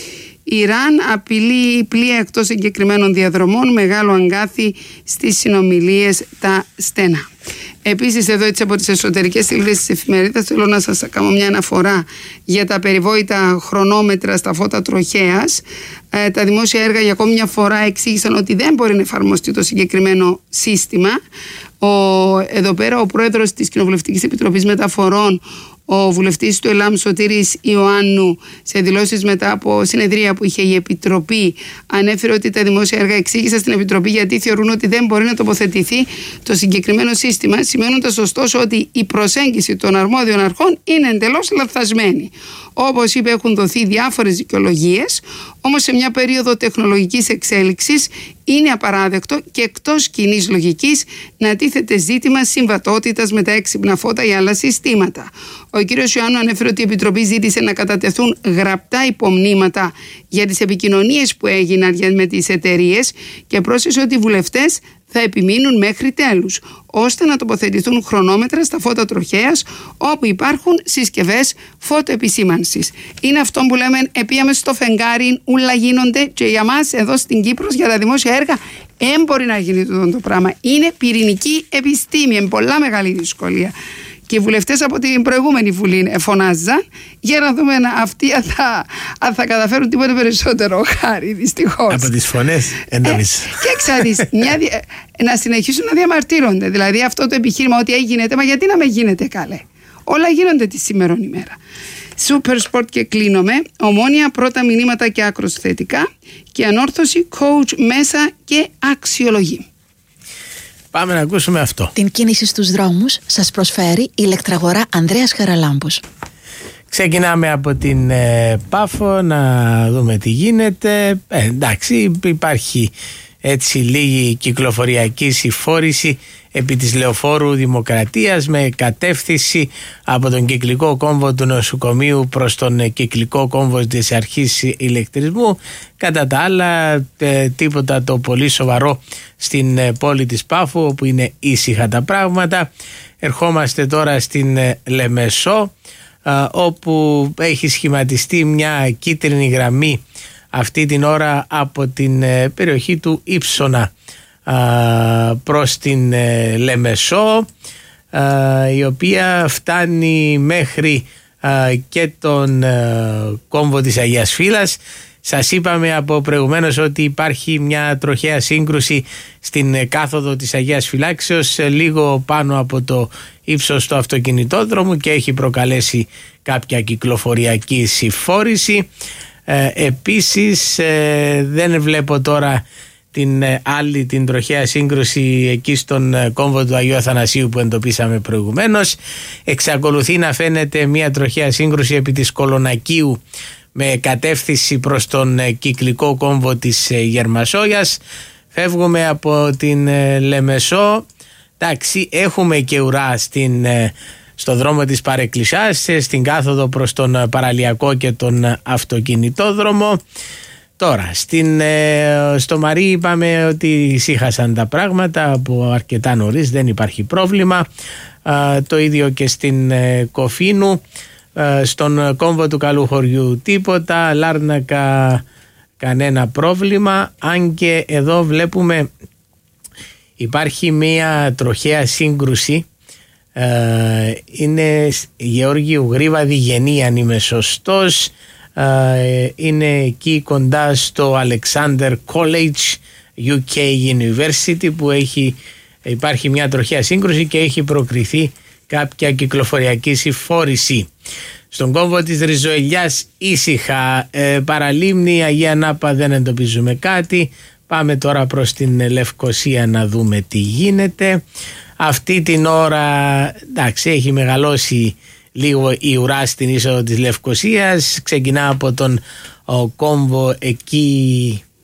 Ιράν απειλεί πλοία εκτός εγκεκριμένων διαδρομών, μεγάλο αγκάθι στις συνομιλίες τα στενά. Επίσης, εδώ έτσι από τις εσωτερικές σελίδες της εφημερίδας θέλω να σας κάνω μια αναφορά για τα περιβόητα χρονόμετρα στα φώτα τροχέας. Ε, τα δημόσια έργα για ακόμη μια φορά εξήγησαν ότι δεν μπορεί να εφαρμοστεί το συγκεκριμένο σύστημα. Ο, εδώ πέρα ο πρόεδρος της Κοινοβουλευτικής Επιτροπής Μεταφορών, ο βουλευτής του ΕΛΑΜ Σωτήρης Ιωάννου, σε δηλώσεις μετά από συνεδρία που είχε η Επιτροπή, ανέφερε ότι τα δημόσια έργα εξήγησαν στην Επιτροπή γιατί θεωρούν ότι δεν μπορεί να τοποθετηθεί το συγκεκριμένο σύστημα, σημαίνοντας ωστόσο ότι η προσέγγιση των αρμόδιων αρχών είναι εντελώς λανθασμένη. Όπως είπε, έχουν δοθεί διάφορες δικαιολογίες, όμως σε μια περίοδο τεχνολογικής εξέλιξης είναι απαράδεκτο και εκτός κοινής λογικής να τίθεται ζήτημα συμβατότητας με τα έξυπνα φώτα ή άλλα συστήματα. Ο κ. Ιωάννου ανέφερε ότι η Επιτροπή ζήτησε να κατατεθούν γραπτά υπομνήματα για τις επικοινωνίες που έγιναν με τις εταιρείες και πρόσθεσε ότι οι βουλευτές θα επιμείνουν μέχρι τέλους, ώστε να τοποθετηθούν χρονόμετρα στα φώτα τροχέας όπου υπάρχουν συσκευές φωτοεπισήμανσης. Είναι αυτό που λέμε επίαμε στο φεγγάρι, ούλα γίνονται, και για μας εδώ στην Κύπρο για τα δημόσια έργα δεν μπορεί να γίνει το, το πράγμα. Είναι πυρηνική επιστήμη, είναι πολλά μεγάλη δυσκολία. Και οι βουλευτές από την προηγούμενη Βουλή φωνάζαν για να δούμε αν αυτοί αν θα, αν θα καταφέρουν τίποτε περισσότερο. Χάρη, δυστυχώς. Από τις φωνές εννοείς. Ε, και ξέρεις, να συνεχίσουν να διαμαρτύρονται. Δηλαδή αυτό το επιχείρημα ότι έγινε, μα γιατί να με γίνεται καλέ. Όλα γίνονται τη σήμερον ημέρα. Super Sport και κλείνομαι. Ομόνια, πρώτα μηνύματα και άκρως θετικά. Και Ανόρθωση, coach μέσα και αξιολογή. Πάμε να ακούσουμε αυτό. Την κίνηση στους δρόμους σας προσφέρει η ηλεκτραγορά Ανδρέας Χαραλάμπους. Ξεκινάμε από την ε, Πάφο να δούμε τι γίνεται. Ε, εντάξει, υπάρχει έτσι λίγη κυκλοφοριακή συμφόρηση επί της Λεωφόρου Δημοκρατίας με κατεύθυνση από τον κυκλικό κόμβο του νοσοκομείου προς τον κυκλικό κόμβο της αρχής ηλεκτρισμού. Κατά τα άλλα ε, τίποτα το πολύ σοβαρό στην ε, πόλη της Πάφου, όπου είναι ήσυχα τα πράγματα. Ερχόμαστε τώρα στην ε, Λεμεσό, ε, όπου έχει σχηματιστεί μια κίτρινη γραμμή αυτή την ώρα από την ε, περιοχή του Ήψονα προς την ε, Λεμεσό, ε, η οποία φτάνει μέχρι ε, και τον ε, κόμβο της Αγίας Φύλας. Σας είπαμε από προηγουμένως ότι υπάρχει μια τροχαία σύγκρουση στην ε, κάθοδο της Αγίας Φυλάξεως, ε, λίγο πάνω από το ύψος του αυτοκινητόδρομου, και έχει προκαλέσει κάποια κυκλοφοριακή συμφόρηση. Ε, επίσης ε, δεν βλέπω τώρα την ε, άλλη την τροχαία σύγκρουση εκεί στον ε, κόμβο του Αγίου Αθανασίου που εντοπίσαμε προηγουμένως. Εξακολουθεί να φαίνεται μια τροχαία σύγκρουση επί της Κολονακίου με κατεύθυνση προς τον ε, κυκλικό κόμβο της ε, Γερμασόγιας. Φεύγουμε από την ε, Λεμεσό. Εντάξει, έχουμε και ουρά στην ε, στο δρόμο της Παρεκκλησιάς, στην κάθοδο προς τον παραλιακό και τον αυτοκινητόδρομο. Τώρα, στην, στο Μαρί είπαμε ότι ησύχασαν τα πράγματα από αρκετά νωρίς, δεν υπάρχει πρόβλημα. Το ίδιο και στην Κοφίνου, στον κόμβο του Καλούχωριου τίποτα, Λάρνακα κανένα πρόβλημα, αν και εδώ βλέπουμε υπάρχει μία τροχαία σύγκρουση. Uh, είναι Γεώργιου Γρήβαδη Γενή, αν είμαι σωστός. Uh, είναι εκεί κοντά στο Alexander College γιου κέι University, που έχει, υπάρχει μια τροχαία σύγκρουση και έχει προκριθεί κάποια κυκλοφοριακή συμφόρηση. Στον κόμβο της Ριζοελιάς ήσυχα, ε, Παραλίμνη, Αγία Νάπα δεν εντοπίζουμε κάτι. Πάμε τώρα προς την Λευκοσία να δούμε τι γίνεται. Αυτή την ώρα, εντάξει, έχει μεγαλώσει λίγο η ουρά στην είσοδο της Λευκοσίας. Ξεκινά από τον ο, κόμβο εκεί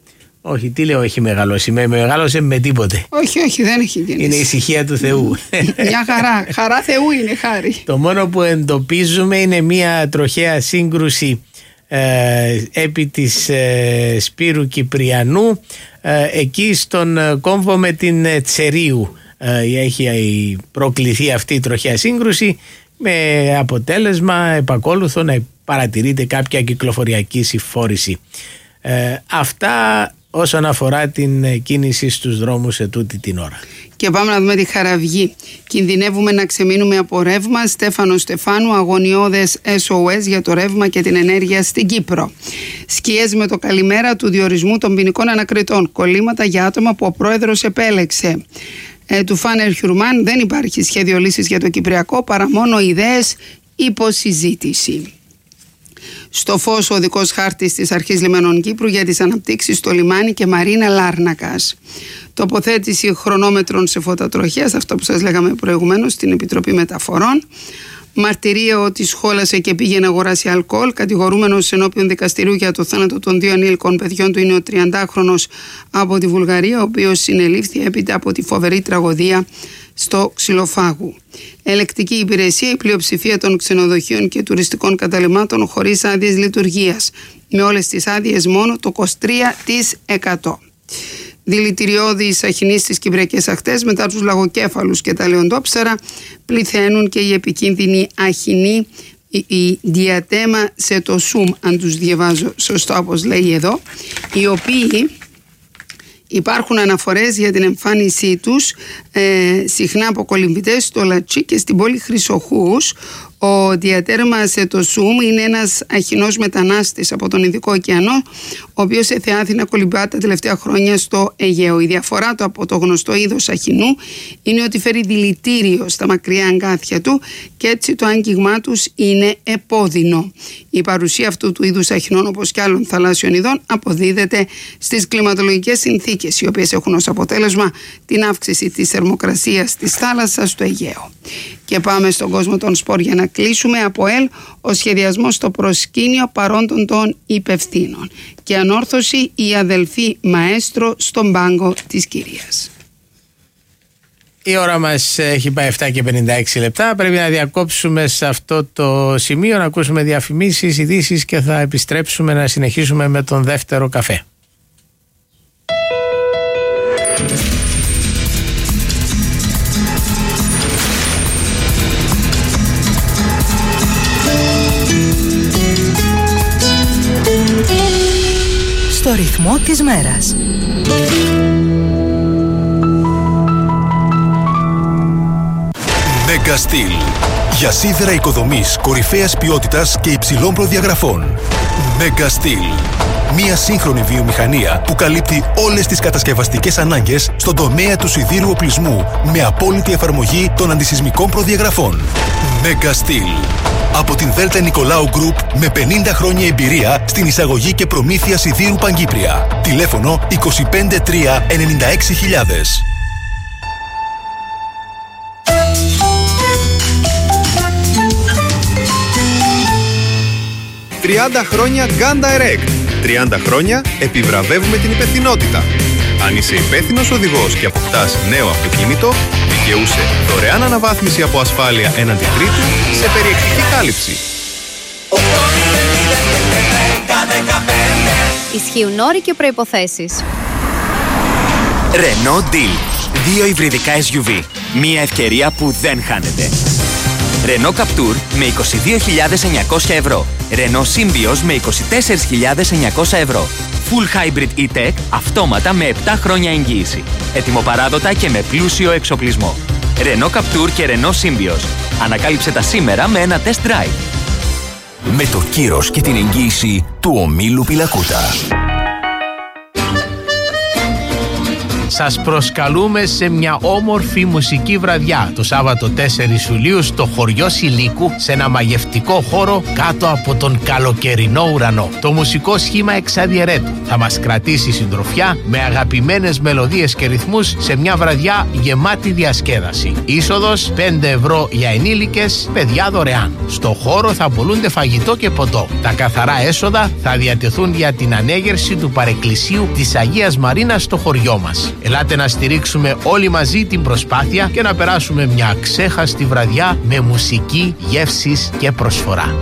Όχι, τι λέω, έχει μεγαλώσει. Με μεγάλωσε με τίποτε. Όχι, όχι, δεν έχει γεννήσει. Είναι η ησυχία του Θεού. Μια χαρά. Χαρά Θεού είναι, χάρη. Το μόνο που εντοπίζουμε είναι μια τροχαία σύγκρουση ε, επί της ε, Σπύρου Κυπριανού, ε, εκεί στον κόμβο με την Τσερίου. Ε, έχει προκληθεί αυτή η τροχαία σύγκρουση, με αποτέλεσμα επακόλουθο να παρατηρείται κάποια κυκλοφοριακή συμφόρηση. Ε, αυτά όσον αφορά την κίνηση στους δρόμους σε τούτη την ώρα. Και πάμε να δούμε τη Χαραυγή. Κινδυνεύουμε να ξεμείνουμε από ρεύμα. Στέφανο Στεφάνου, αγωνιώδες ες ο ες για το ρεύμα και την ενέργεια στην Κύπρο. Σκιές με το καλημέρα του διορισμού των ποινικών ανακριτών. Κολλήματα για άτομα που ο πρόεδρος επέλεξε. Ε, του Φάνερ Χιουρμάν, δεν υπάρχει σχέδιο λύσης για το Κυπριακό παρά μόνο ιδέες υποσυζήτηση. Στο φως ο οδικός χάρτης της Αρχής Λιμένων Κύπρου για τις αναπτύξεις στο λιμάνι και Μαρίνα Λάρνακας. Τοποθέτηση χρονόμετρων σε φωτοτροχίας, αυτό που σας λέγαμε προηγουμένως στην Επιτροπή Μεταφορών. Μαρτυρία ότι σχόλασε και πήγε να αγοράσει αλκοόλ. Κατηγορούμενος ενώπιον δικαστηρίου για το θάνατο των δύο ανήλικων παιδιών του είναι ο τριαντάχρονος από τη Βουλγαρία, ο οποίος συνελήφθη έπειτα από τη φοβερή τραγωδία στο Ξυλοφάγου. Ελεκτική υπηρεσία, η πλειοψηφία των ξενοδοχείων και τουριστικών καταλυμάτων χωρίς άδειες λειτουργίας. Με όλες τις άδειες μόνο το είκοσι τρία τοις εκατό. Δηλητηριώδεις αχινείς στις κυπριακές ακτές μετά τους λαγοκέφαλους και τα λεοντόψερα πληθαίνουν και οι επικίνδυνοι αχινοί, η, η διατέμα σε το σουμ, αν τους διαβάζω σωστά όπως λέει εδώ, οι οποίοι υπάρχουν αναφορές για την εμφάνισή τους ε, συχνά από κολυμβητές στο Λατσί και στην πόλη Χρυσοχούς. Ο διατέρμα σε το Σουμ είναι ένας αχινός μετανάστης από τον Ινδικό ωκεανό, ο οποίος εθεάθη να κολυμπά τα τελευταία χρόνια στο Αιγαίο. Η διαφορά του από το γνωστό είδος αχινού είναι ότι φέρει δηλητήριο στα μακριά αγκάθια του και έτσι το άγγιγμά τους είναι επώδυνο. Η παρουσία αυτού του είδους αχινών, όπως και άλλων θαλάσσιων ειδών, αποδίδεται στις κλιματολογικές συνθήκες, οι οποίες έχουν ως αποτέλεσμα την αύξηση της θερμοκρασίας της θάλασσας στο Αιγαίο. Και πάμε στον κόσμο των σπορ για να κλείσουμε. Από ΕΛ, ο σχεδιασμός στο προσκήνιο παρόντων των υπευθύνων. Και ανόρθωση η αδελφή Μαέστρο στον πάγκο της κυρίας. Η ώρα μας έχει πάει επτά και πενήντα έξι λεπτά. Πρέπει να διακόψουμε σε αυτό το σημείο, να ακούσουμε διαφημίσεις, ειδήσεις και θα επιστρέψουμε να συνεχίσουμε με τον δεύτερο καφέ. Στο ρυθμό της μέρας. Megastil. Για σίδερα οικοδομής κορυφαίας ποιότητας και υψηλών προδιαγραφών. Megastil. Μια σύγχρονη βιομηχανία που καλύπτει όλες τις κατασκευαστικές ανάγκες στον τομέα του σιδήρου οπλισμού με απόλυτη εφαρμογή των αντισυσμικών προδιαγραφών. Megastil. Από την Δέλτα Νικολάου Γκρουπ με πενήντα χρόνια εμπειρία στην εισαγωγή και προμήθεια σιδήρου Παγκύπρια. Τηλέφωνο είκοσι πέντε τρία ενενήντα έξι χιλιάδες. τριάντα χρόνια Γκάντα Ερέκτ. τριάντα χρόνια επιβραβεύουμε την υπευθυνότητα. Αν είσαι υπεύθυνος οδηγός και αποκτάς νέο αυτοκίνητο, δικαιούσε δωρεάν αναβάθμιση από ασφάλεια έναντι τρίτου σε περιεκτική κάλυψη. Ισχύουν όροι και προϋποθέσεις. Renault Deal. Δύο υβριδικά ες γιου βι. Μία ευκαιρία που δεν χάνεται. Renault Captur με είκοσι δύο χιλιάδες εννιακόσια ευρώ. Renault Symbioz με είκοσι τέσσερις χιλιάδες εννιακόσια ευρώ. Full Hybrid E-Tech αυτόματα με επτά χρόνια εγγύηση. Ετοιμοπαράδοτα και με πλούσιο εξοπλισμό. Renault Captur και Renault Symbioz. Ανακάλυψε τα σήμερα με ένα test drive. Με το κύρος και την εγγύηση του ομίλου Πιλακούτα. Σας προσκαλούμε σε μια όμορφη μουσική βραδιά το Σάββατο τέσσερις Ιουλίου στο χωριό Σιλίκου, σε ένα μαγευτικό χώρο κάτω από τον καλοκαιρινό ουρανό. Το μουσικό σχήμα Εξαδιαιρέτου θα μας κρατήσει συντροφιά με αγαπημένες μελωδίες και ρυθμούς σε μια βραδιά γεμάτη διασκέδαση. Είσοδος πέντε ευρώ για ενήλικες, παιδιά δωρεάν. Στο χώρο θα πουλούνται φαγητό και ποτό. Τα καθαρά έσοδα θα διατεθούν για την ανέγερση του παρεκκλησίου της Αγίας Μαρίνας στο χωριό μας. Ελάτε να στηρίξουμε όλοι μαζί την προσπάθεια και να περάσουμε μια αξέχαστη βραδιά με μουσική, γεύσεις και προσφορά.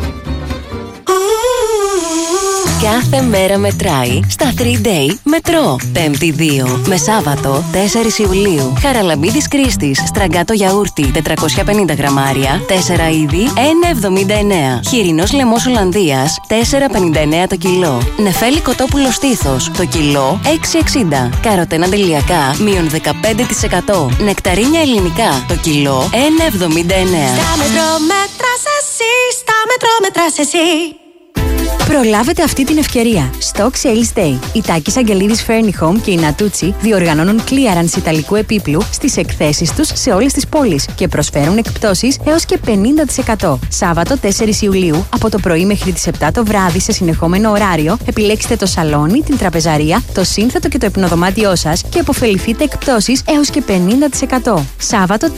Κάθε μέρα μετράει στα τρία Day Μετρό. Πέμπτη δύο με Σάββατο τέσσερις Ιουλίου. Χαραλαμπίδης Κρίστης, στραγκάτο γιαούρτι τετρακόσια πενήντα γραμμάρια, τέσσερα είδη, ένα εβδομήντα εννέα. Χοιρινός λαιμός Ολλανδίας, τέσσερα πενήντα εννέα το κιλό. Νεφέλη κοτόπουλο στήθος, το κιλό, έξι εξήντα. Καροτένα αντιλιακά, μείον δεκαπέντε τοις εκατό. Νεκταρίνια ελληνικά, το κιλό, ένα εβδομήντα εννέα. Στα μετρό μέτρας εσύ, στα μετρό μετράς εσύ. Προλάβετε αυτή την ευκαιρία. Stock Sales Day. Η Τάκης Αγγελίδης Furni Home και η Natuzzi διοργανώνουν clearance ιταλικού επίπλου στις εκθέσεις τους σε όλες τις πόλεις και προσφέρουν εκπτώσεις έως και πενήντα τοις εκατό. Σάββατο τέσσερις Ιουλίου από το πρωί μέχρι τις επτά το βράδυ σε συνεχόμενο ωράριο επιλέξτε το σαλόνι, την τραπεζαρία, το σύνθετο και το υπνοδωμάτιό σας και αποφεληθείτε εκπτώσεις έως και πενήντα τοις εκατό. Σάββατο